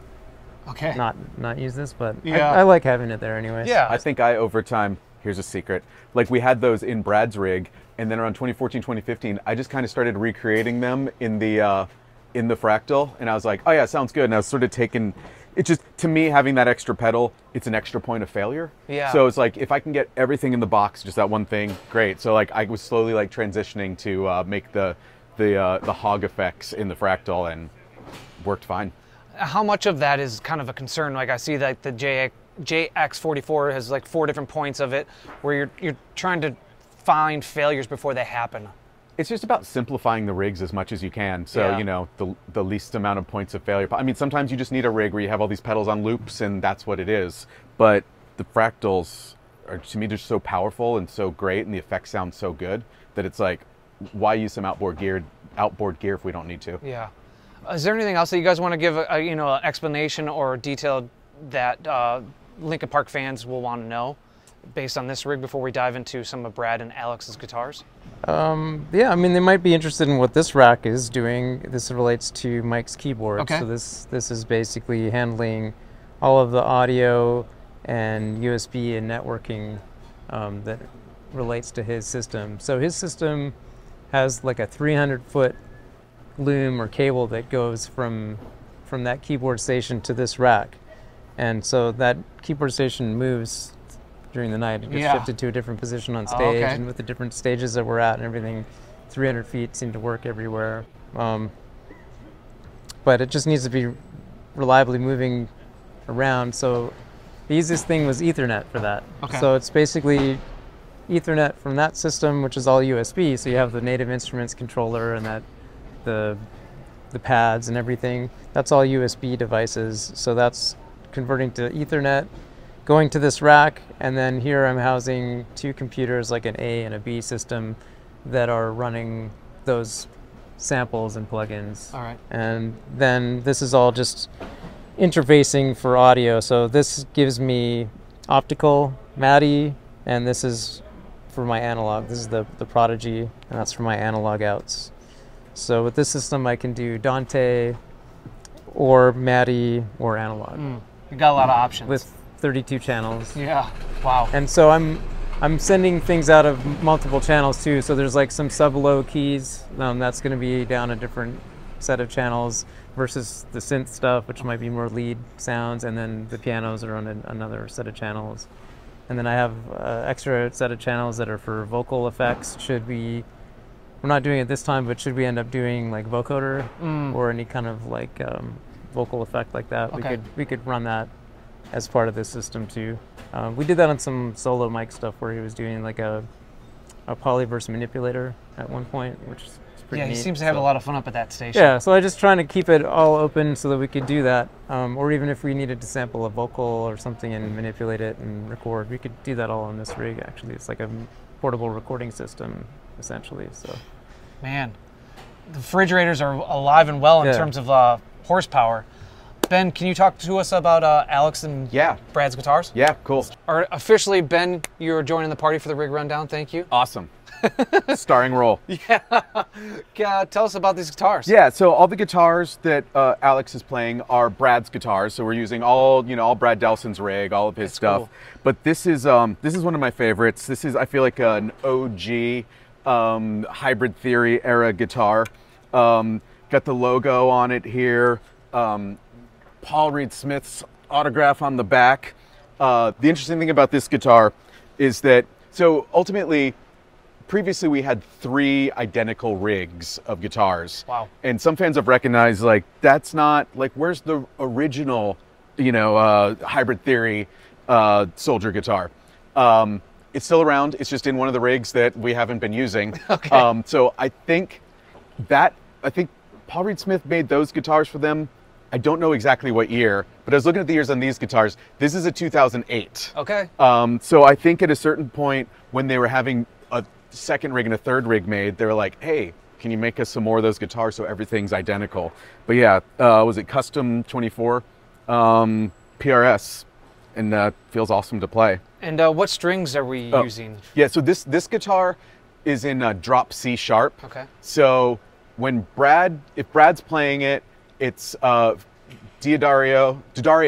not use this, but I like having it there anyway. Yeah. I think over time, here's a secret, like we had those in Brad's rig, and then around 2014, 2015, I just kind of started recreating them in the Fractal, and I was like, oh yeah, sounds good. And I was sort of taking, it just, to me, having that extra pedal, it's an extra point of failure. Yeah. So it's like, if I can get everything in the box, just that one thing, great. So like, I was slowly like transitioning to make the Hog effects in the Fractal, and worked fine. How much of that is kind of a concern? Like I see that the JX44 has like 4 different points of it where you're trying to find failures before they happen. It's just about simplifying the rigs as much as you can. So, Yeah. you know, the least amount of points of failure. I mean, sometimes you just need a rig where you have all these pedals on loops and that's what it is. But the fractals are, to me, just so powerful and so great, and the effects sound so good that it's like, why use some outboard gear if we don't need to? Yeah. Is there anything else that you guys want to give you know, an explanation or detail that Linkin Park fans will want to know based on this rig before we dive into some of Brad and Alex's guitars? Yeah, I mean, they might be interested in what this rack is doing. This relates to Mike's keyboard. Okay. So this is basically handling all of the audio and USB and networking that relates to his system. So his system has like a 300-foot loom or cable that goes from that keyboard station to this rack. And so that keyboard station moves during the night. It gets Yeah. shifted to a different position on stage, okay. and with the different stages that we're at and everything, 300 feet seem to work everywhere. But it just needs to be reliably moving around. So the easiest thing was Ethernet for that. Okay. So it's basically Ethernet from that system, which is all USB. So you have the Native Instruments controller and that the pads and everything. That's all USB devices. So that's converting to Ethernet, going to this rack, and then here I'm housing 2 computers, like an A and a B system, that are running those samples and plugins. All right. And then this is all just interfacing for audio. So this gives me optical MADI, and this is for my analog. This is the Prodigy, and that's for my analog outs. So with this system, I can do Dante or MADI or analog You got a lot of options. with 32 channels. Yeah. Wow. And so I'm sending things out of multiple channels too. So there's like some sub-low keys. That's going to be down a different set of channels versus the synth stuff, which might be more lead sounds. And then the pianos are on another set of channels. And then I have extra set of channels that are for vocal effects. We're not doing it this time, but should we end up doing like vocoder or any kind of like vocal effect like that, Okay. we could run that as part of this system too. We did that on some solo mic stuff where he was doing like a polyverse manipulator at one point, which is pretty Yeah, he neat. seems to have a lot of fun up at that station. Yeah, so I just trying to keep it all open so that we could do that. Or even if we needed to sample a vocal or something and manipulate it and record, we could do that all on this rig actually. It's like a portable recording system essentially. So Man, the refrigerators are alive and well in Yeah. terms of horsepower. Ben, can you talk to us about Alex and Yeah. Brad's guitars? Yeah, cool. Or officially, Ben, you're joining the party for the rig rundown. Thank you. Awesome. Starring role. Tell us about these guitars. Yeah, so all the guitars that Alex is playing are Brad's guitars. So we're using all Brad Delson's rig, all of his That's stuff. cool. But this is one of my favorites. This is, I feel like, an OG Hybrid Theory era guitar. Got the logo on it here. Paul Reed Smith's autograph on the back. The interesting thing about this guitar is that, so ultimately, previously we had 3 identical rigs of guitars. Wow. And some fans have recognized, like, that's not, like, where's the original, Hybrid Theory Soldier guitar? It's still around. It's just in one of the rigs that we haven't been using. Okay. So I think Paul Reed Smith made those guitars for them. I don't know exactly what year, but I was looking at the years on these guitars. This is a 2008. Okay. So I think at a certain point when they were having a second rig and a third rig made, they were like, hey, can you make us some more of those guitars so everything's identical? But yeah, was it Custom 24 PRS, and feels awesome to play. And what strings are we using? Yeah, so this guitar is in drop C sharp. Okay. So when if Brad's playing it, it's D'Addario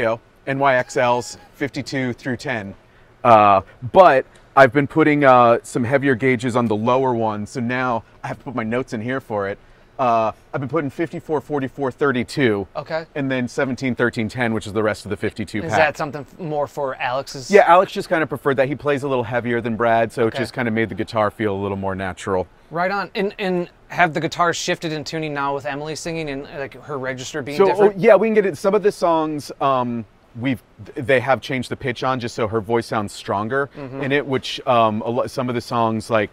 NYXLs 52 through 10. But I've been putting some heavier gauges on the lower one, so now I have to put my notes in here for it. I've been putting 54, 44, 32. Okay. And then 17, 13, 10, which is the rest of the 52 Is pack. that something more for Alex's? Yeah, Alex just kind of preferred that. He plays a little heavier than Brad, so Okay. it just kind of made the guitar feel a little more natural. Right on. And have the guitars shifted in tuning now with Emily singing and like her register being So different? yeah, we can get it. Some of the songs they have changed the pitch on just so her voice sounds stronger in it, which some of the songs like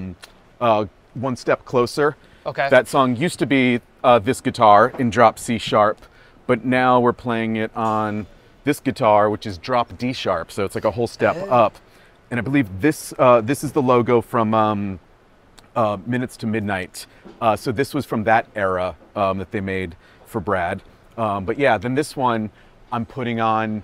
One Step Closer. Okay. That song used to be this guitar in drop C sharp, but now we're playing it on this guitar, which is drop D sharp. So it's like a whole step up. And I believe this is the logo from Minutes to Midnight. So this was from that era that they made for Brad. But yeah, then this one I'm putting on,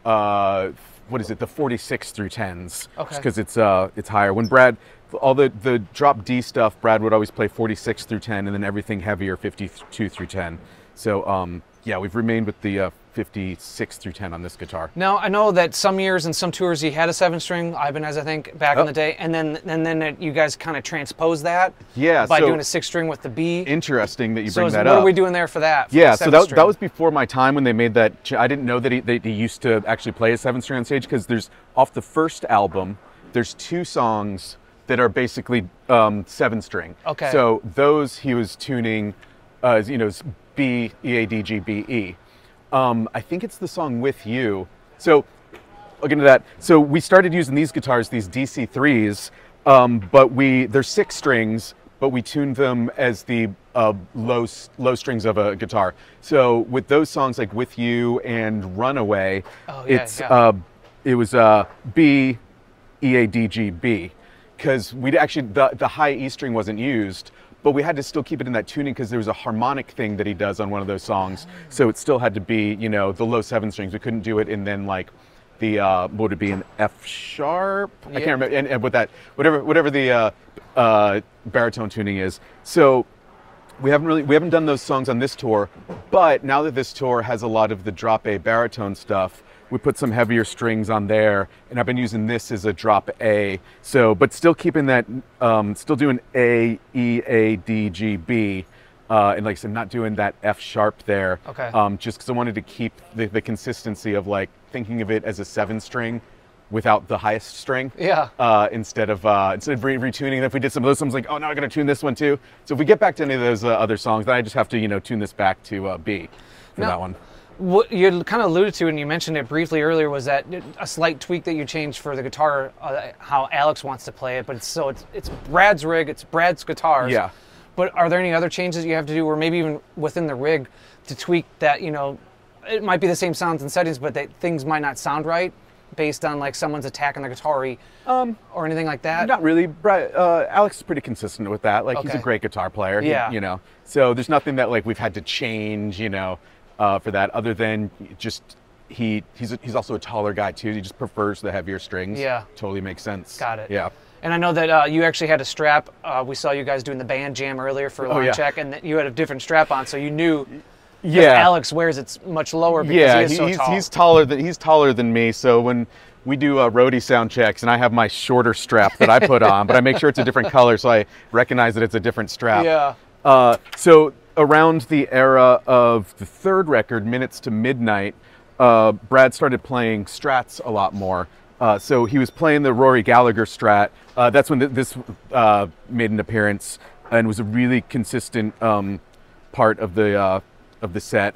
what is it, the 46 through 10s. Okay. Because it's higher. When Brad, all the drop D stuff, Brad would always play 46 through 10, and then everything heavier 52 through 10. So yeah, we've remained with the 56 through 10 on this guitar. Now, I know that some years and some tours he had a 7-string, Ibanez, I think, back in the day, and then you guys kind of transposed that by doing a 6-string with the B. Interesting that you bring that up. What are we doing there for that? Yeah, so that was before my time when they made that. I didn't know that he used to actually play a 7-string on stage, because there's, off the first album, there's 2 songs that are basically 7-string. Okay. So those he was tuning, B, E, A, D, G, B, E. I think it's the song With You. So I'll get into that. So we started using these guitars, these DC3s, but they're 6 strings, but we tuned them as the low strings of a guitar. So with those songs like With You and Runaway, it was B, E, A, D, G, B. Because we'd actually, the high E string wasn't used, but we had to still keep it in that tuning because there was a harmonic thing that he does on one of those songs. So it still had to be, the low 7 strings. We couldn't do it in then like the, what would it be, an F sharp? I can't remember, and with that, whatever the baritone tuning is. So we haven't done those songs on this tour, but now that this tour has a lot of the drop A baritone stuff, we put some heavier strings on there, and I've been using this as a drop A. So, but still keeping that, still doing A, E, A, D, G, B, and like I said, not doing that F sharp there. Okay. Just because I wanted to keep the consistency of like thinking of it as a 7-string without the highest string. Yeah. Instead of retuning. And if we did some of those songs, like, oh, now I'm gonna tune this one too. So if we get back to any of those other songs, then I just have to tune this back to B for that one. What you kind of alluded to, and you mentioned it briefly earlier, was that a slight tweak that you changed for the guitar, how Alex wants to play it. But it's Brad's rig, it's Brad's guitars. Yeah. But are there any other changes you have to do, or maybe even within the rig, to tweak that? It might be the same sounds and settings, but that things might not sound right based on like someone's attacking the guitar or anything like that. Not really. Brad, Alex is pretty consistent with that. Like he's a great guitar player. Yeah. So there's nothing that like we've had to change. For that, other than just he's also a taller guy too. He just prefers the heavier strings. Yeah, totally makes sense. Got it. Yeah. And I know that you actually had a strap. We saw you guys doing the band jam earlier for line check, and you had a different strap on, so you knew. Yeah. Alex wears it's much lower because he is so tall. He's taller than me. So when we do roadie sound checks, and I have my shorter strap that I put on, but I make sure it's a different color so I recognize that it's a different strap. Yeah. So around the era of the 3rd record, Minutes to Midnight, Brad started playing Strats a lot more. So he was playing the Rory Gallagher Strat. That's when this made an appearance and was a really consistent part of the set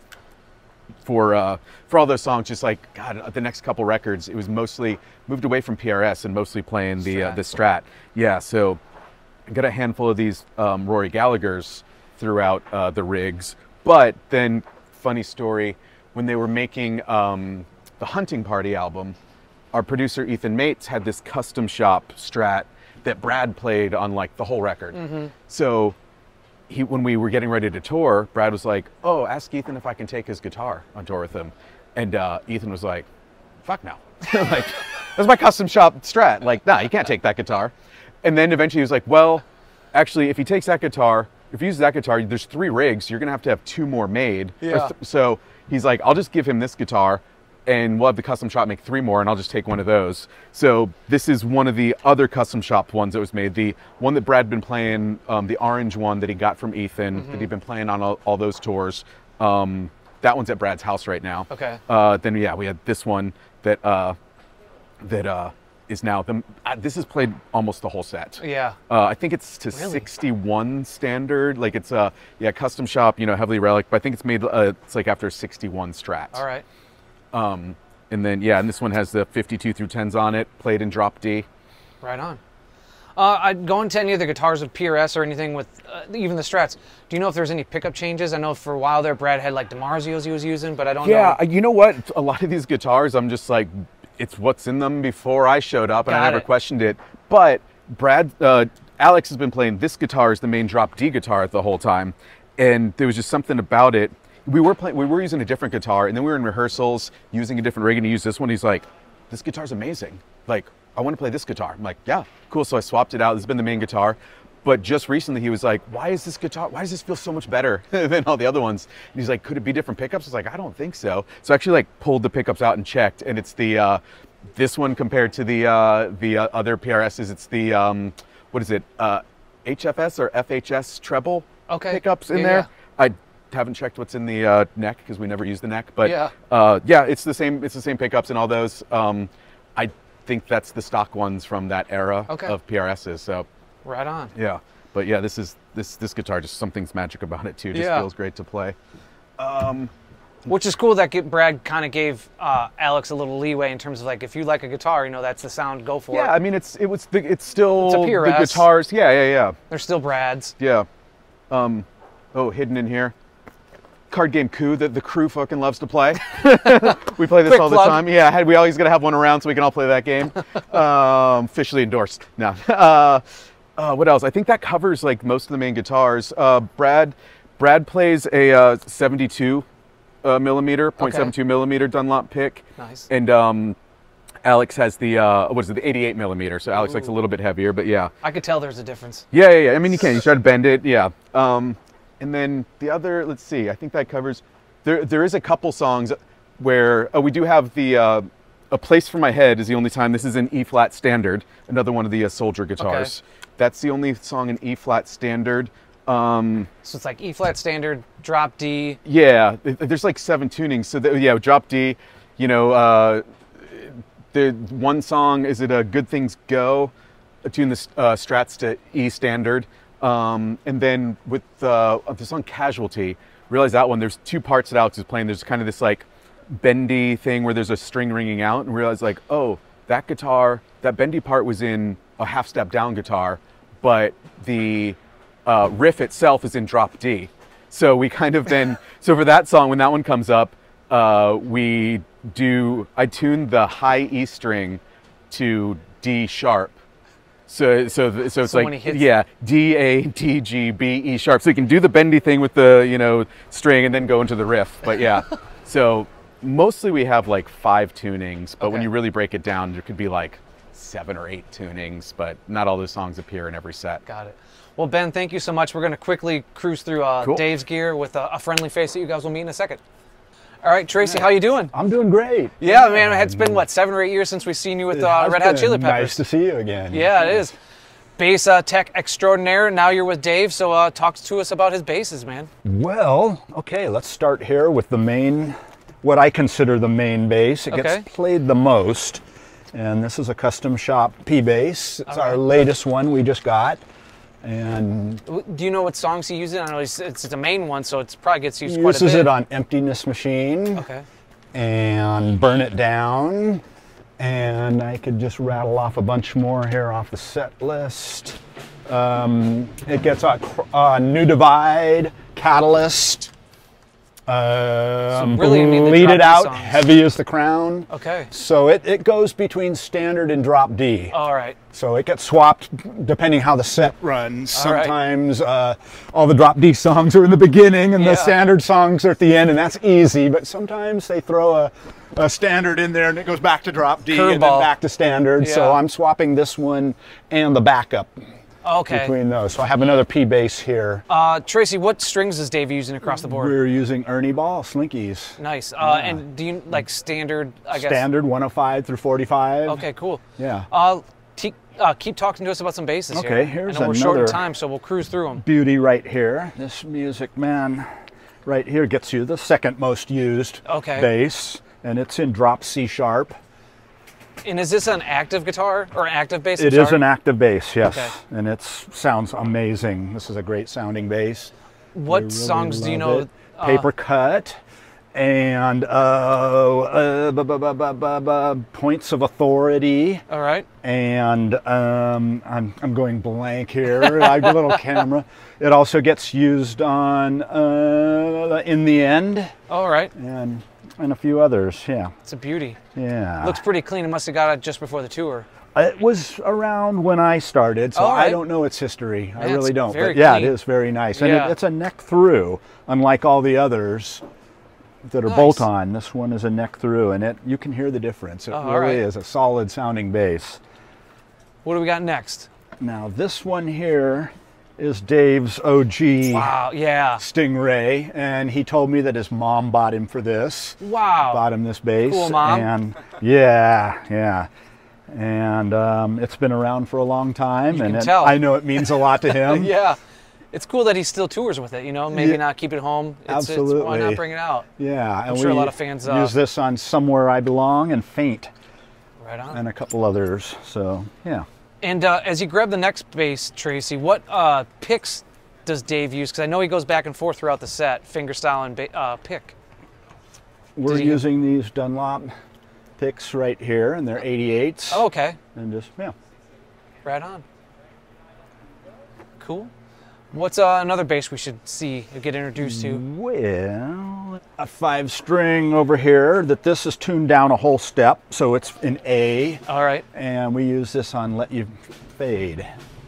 for all those songs. Just like God, the next couple records, it was mostly moved away from PRS and mostly playing the Strat. Yeah. So I got a handful of these Rory Gallaghers throughout the rigs. But then, funny story, when they were making the Hunting Party album, our producer Ethan Mates had this custom shop Strat that Brad played on like the whole record. Mm-hmm. So when we were getting ready to tour, Brad was like, oh, ask Ethan if I can take his guitar on tour with him. And Ethan was like, fuck no. Like, that's my custom shop Strat. Like, nah, you can't take that guitar. And then eventually he was like, well, actually, if he takes that guitar, if he uses that guitar, there's 3 rigs. You're gonna have to have 2 more made. Yeah. So he's like, I'll just give him this guitar, and we'll have the custom shop make 3 more, and I'll just take one of those. So this is one of the other custom shop ones that was made. The one that Brad been playing, the orange one that he got from Ethan, that he'd been playing on all those tours. That one's at Brad's house right now. Okay. Then yeah, we had this one that is now this is played almost the whole set. Yeah. I think it's to 61 standard. Like it's custom shop, heavily relic, but I think it's made it's like after 61 Strat. All right. And then, yeah, and this one has the 52 through 10s on it, played in drop D. Right on. I'd go into any of the guitars with PRS or anything with even the Strats. Do you know if there's any pickup changes? I know for a while there, Brad had like DiMarzios he was using, but I don't know. Yeah, you know what? A lot of these guitars, I'm just like, it's what's in them before I showed up, and I never questioned it. But Alex has been playing this guitar as the main drop D guitar the whole time, and there was just something about it. We were using a different guitar, and then we were in rehearsals using a different rig, and he used this one. He's like, this guitar's amazing. Like, I want to play this guitar. I'm like, yeah, cool. So I swapped it out. This has been the main guitar. But just recently he was like, why does this feel so much better than all the other ones? And he's like, could it be different pickups? I was like, I don't think so. So I actually like pulled the pickups out and checked, and it's the, this one compared to the other PRSs, it's the, what is it? HFS or FHS treble pickups in there. Yeah. I haven't checked what's in the neck because we never use the neck, but yeah, it's the same pickups in all those. I think that's the stock ones from that era of PRSs. So right on. Yeah, but yeah, this guitar, just something's magic about it too. Just feels great to play. Which is cool that Brad kind of gave Alex a little leeway in terms of like, if you like a guitar, you know, that's the sound, go for it. Yeah, I mean, it's still it's a PRS. The guitars. Yeah. They're still Brad's. Yeah. Oh, hidden in here. Card game Coup that the crew fucking loves to play. We play this all the time. Yeah, we always gotta have one around so we can all play that game. Officially endorsed. No. What else? I think that covers like most of the main guitars. Brad plays a 72 millimeter, 0.72 millimeter Dunlop pick. Nice. And Alex has the what is it? The 88 millimeter. So Alex likes a little bit heavier, but yeah. I could tell there's a difference. Yeah. I mean, you can. You try to bend it. Yeah. And then the other, let's see, I think that covers, there is a couple songs where, we do have the, A Place for My Head is the only time, this is in E flat standard, another one of the Soldier guitars. Okay. That's the only song in E flat standard. So it's like E flat standard, drop D. Yeah, there's like 7 tunings. So yeah, drop D, you know, the one song, is it a Good Things Go? Tune the Strats to E standard. And then with the song Casualty, realize that one, there's 2 parts that Alex is playing. There's kind of this like bendy thing where there's a string ringing out, and realize like, oh, that guitar, that bendy part was in a half step down guitar, but the riff itself is in drop D. So we kind of then, so for that song, when that one comes up, I tune the high E string to D sharp. So it's like, yeah, D, A, D, G, B, E sharp. So you can do the bendy thing with the, you know, string and then go into the riff. But yeah, so mostly we have like 5 tunings, but when you really break it down, there could be like 7 or 8 tunings, but not all those songs appear in every set. Got it. Well, Ben, thank you so much. We're going to quickly cruise through Dave's gear with a friendly face that you guys will meet in a second. All right, Tracy, how you doing? I'm doing great. Yeah, man, it's been, what, 7 or 8 years since we've seen you with Red Hot Chili Peppers. Nice to see you again. Yeah, it is. Bass tech extraordinaire. Now you're with Dave, so talk to us about his basses, man. Well, okay, let's start here with the main, what I consider the main bass. It gets played the most, and this is a custom shop P bass. It's our latest one we just got. And do you know what songs he uses? I know it's the main one, so it probably gets used quite a bit. Uses it on Emptiness Machine. Okay. And Burn It Down. And I could just rattle off a bunch more here off the set list. It gets New Divide, Catalyst. So really Bleed It Out, songs. Heavy as the Crown. Okay. So it goes between standard and drop D. All right. So it gets swapped depending how the set runs. Sometimes all the drop D songs are in the beginning and the standard songs are at the end, and that's easy. But sometimes they throw a standard in there and it goes back to drop D and then back to standard. Yeah. So I'm swapping this one and the backup. Between those. So I have another P bass here. Tracy, what strings is Dave using across the board? We're using Ernie Ball Slinkies. Nice. And do you like standard, I guess? Standard 105 through 45. Okay, cool. Yeah. Keep talking to us about some basses here. Okay, here's I know we're short in time, so we'll cruise through them. Beauty right here. This Music Man right here gets you the second most used bass, and it's in drop C sharp. And is this an active guitar or an active bass? It is an active bass, yes. Okay. And it sounds amazing. This is a great sounding bass. What songs do you know? Paper Cut and points of authority. All right. And I'm going blank here. I have a little camera. It also gets used on In the End. All right. And a few others. Yeah. It's a beauty. Yeah. Looks pretty clean. It must have got it just before the tour. It was around when I started, so I don't know its history. I really don't. But yeah, it is very nice. And it's a neck through, unlike all the others that are bolt-on. This one is a neck through, and you can hear the difference. It really is a solid sounding bass. What do we got next? Now this one here is Dave's OG Stingray, and he told me that his mom bought him for this. Wow. Bought him this bass. Cool, Mom. And yeah. And it's been around for a long time, and I know it means a lot to him. Yeah. It's cool that he still tours with it, you know, maybe not keep it home. Absolutely. Why not bring it out? Yeah. I'm sure a lot of fans use this on Somewhere I Belong and Faint. Right on. And a couple others, so yeah. And as you grab the next bass, Tracy, what picks does Dave use? Because I know he goes back and forth throughout the set, fingerstyle and pick. We're using these Dunlop picks right here, and they're 88s. Oh, okay. And just, yeah. Right on. Cool. What's another bass we should see or get introduced to? Well, a 5-string over here that this is tuned down a whole step, so it's in A. All right. And we use this on Let You Fade.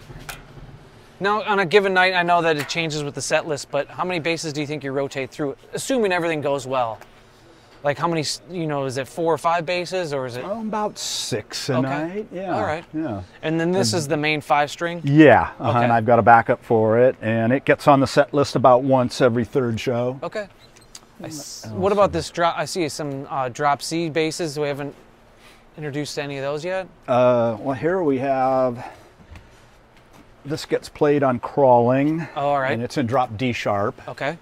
Now, on a given night, I know that it changes with the set list, but how many basses do you think you rotate through, assuming everything goes well? Like how many, you know, is it 4 or 5 basses, or is it? About 6 a night, yeah. All right. Yeah. And then this is the main 5-string? Yeah, and I've got a backup for it, and it gets on the set list about once every 3rd show. Okay. What about this drop? I see some drop C basses. We haven't introduced any of those yet? Well, here we have, this gets played on Crawling. Oh, all right. And it's in drop D sharp. Okay.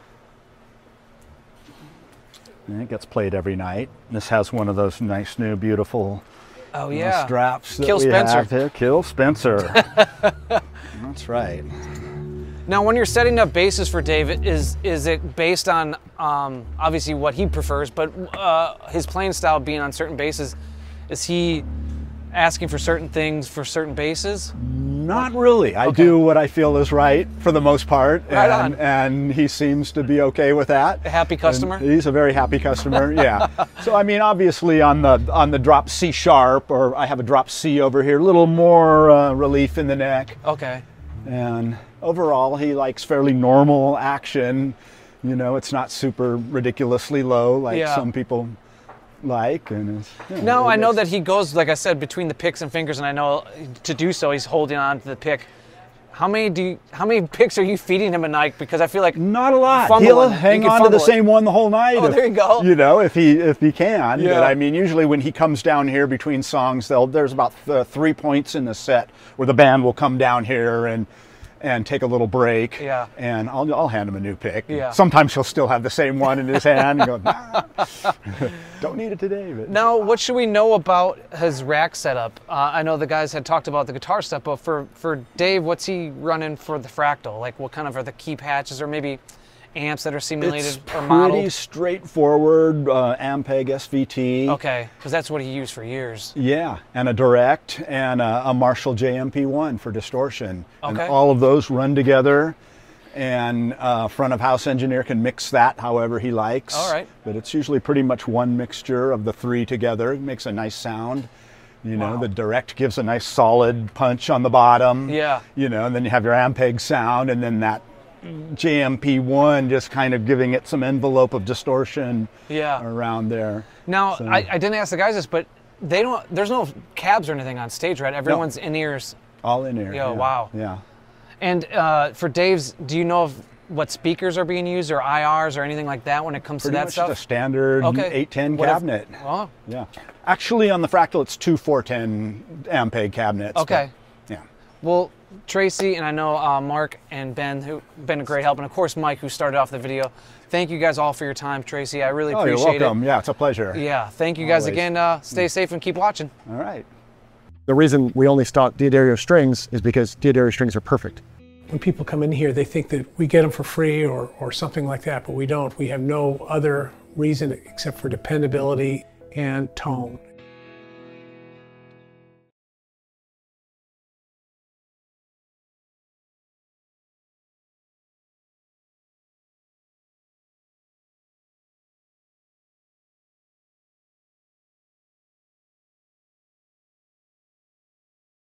And it gets played every night. This has one of those nice new beautiful straps that we have here. Kill Spencer. That's right. Now, when you're setting up basses for Dave, is it based on obviously what he prefers, but his playing style being on certain basses? Is he asking for certain things for certain basses? Not really. I do what I feel is right for the most part, and he seems to be okay with that. A happy customer? And he's a very happy customer. Yeah. So I mean, obviously on the drop C sharp, or I have a drop C over here, a little more relief in the neck. Okay. And overall, he likes fairly normal action. You know, it's not super ridiculously low like some people like. And it's, now I know that he goes, like I said, between the picks and fingers, and I know to do so he's holding on to the pick. How many picks are you feeding him a night? Because I feel like not a lot. He'll hang on to the same one the whole night. Oh, there you go. You know, if he can. Yeah. But I mean, usually when he comes down here between songs, there's about 3 points in the set where the band will come down here and take a little break. Yeah. And I'll hand him a new pick. Yeah. Sometimes he'll still have the same one in his hand and go, nah, don't need it today. But now, what should we know about his rack setup? I know the guys had talked about the guitar stuff, but for Dave, what's he running for the Fractal? Like, what kind of are the key patches, or maybe amps that are simulated or modeled? Pretty straightforward Ampeg SVT. Okay, because that's what he used for years. Yeah, and a Direct and a Marshall JMP1 for distortion. Okay. And all of those run together, and front of house engineer can mix that however he likes. All right. But it's usually pretty much one mixture of the 3 together. It makes a nice sound. You know, the Direct gives a nice solid punch on the bottom. Yeah. You know, and then you have your Ampeg sound, and then that JMP1 just kind of giving it some envelope of distortion around there. Now, so. I didn't ask the guys this, but there's no cabs or anything on stage, right? Everyone's in-ears. All in-ear. Yeah, wow. Yeah. And for Dave's, do you know what speakers are being used, or IRs or anything like that when it comes to that stuff? Pretty much just a standard 810 cabinet. Oh. Yeah. Actually, on the Fractal, it's 2 410 Ampeg cabinets. Okay. But, yeah. Well, Tracy, and I know Mark and Ben, who've been a great help, and of course Mike, who started off the video. Thank you guys all for your time, Tracy. I really appreciate it. You're welcome. Yeah, it's a pleasure. Yeah, thank you guys again. Stay safe and keep watching. All right. The reason we only stock D'Addario strings is because D'Addario strings are perfect. When people come in here, they think that we get them for free or something like that, but we don't. We have no other reason except for dependability and tone.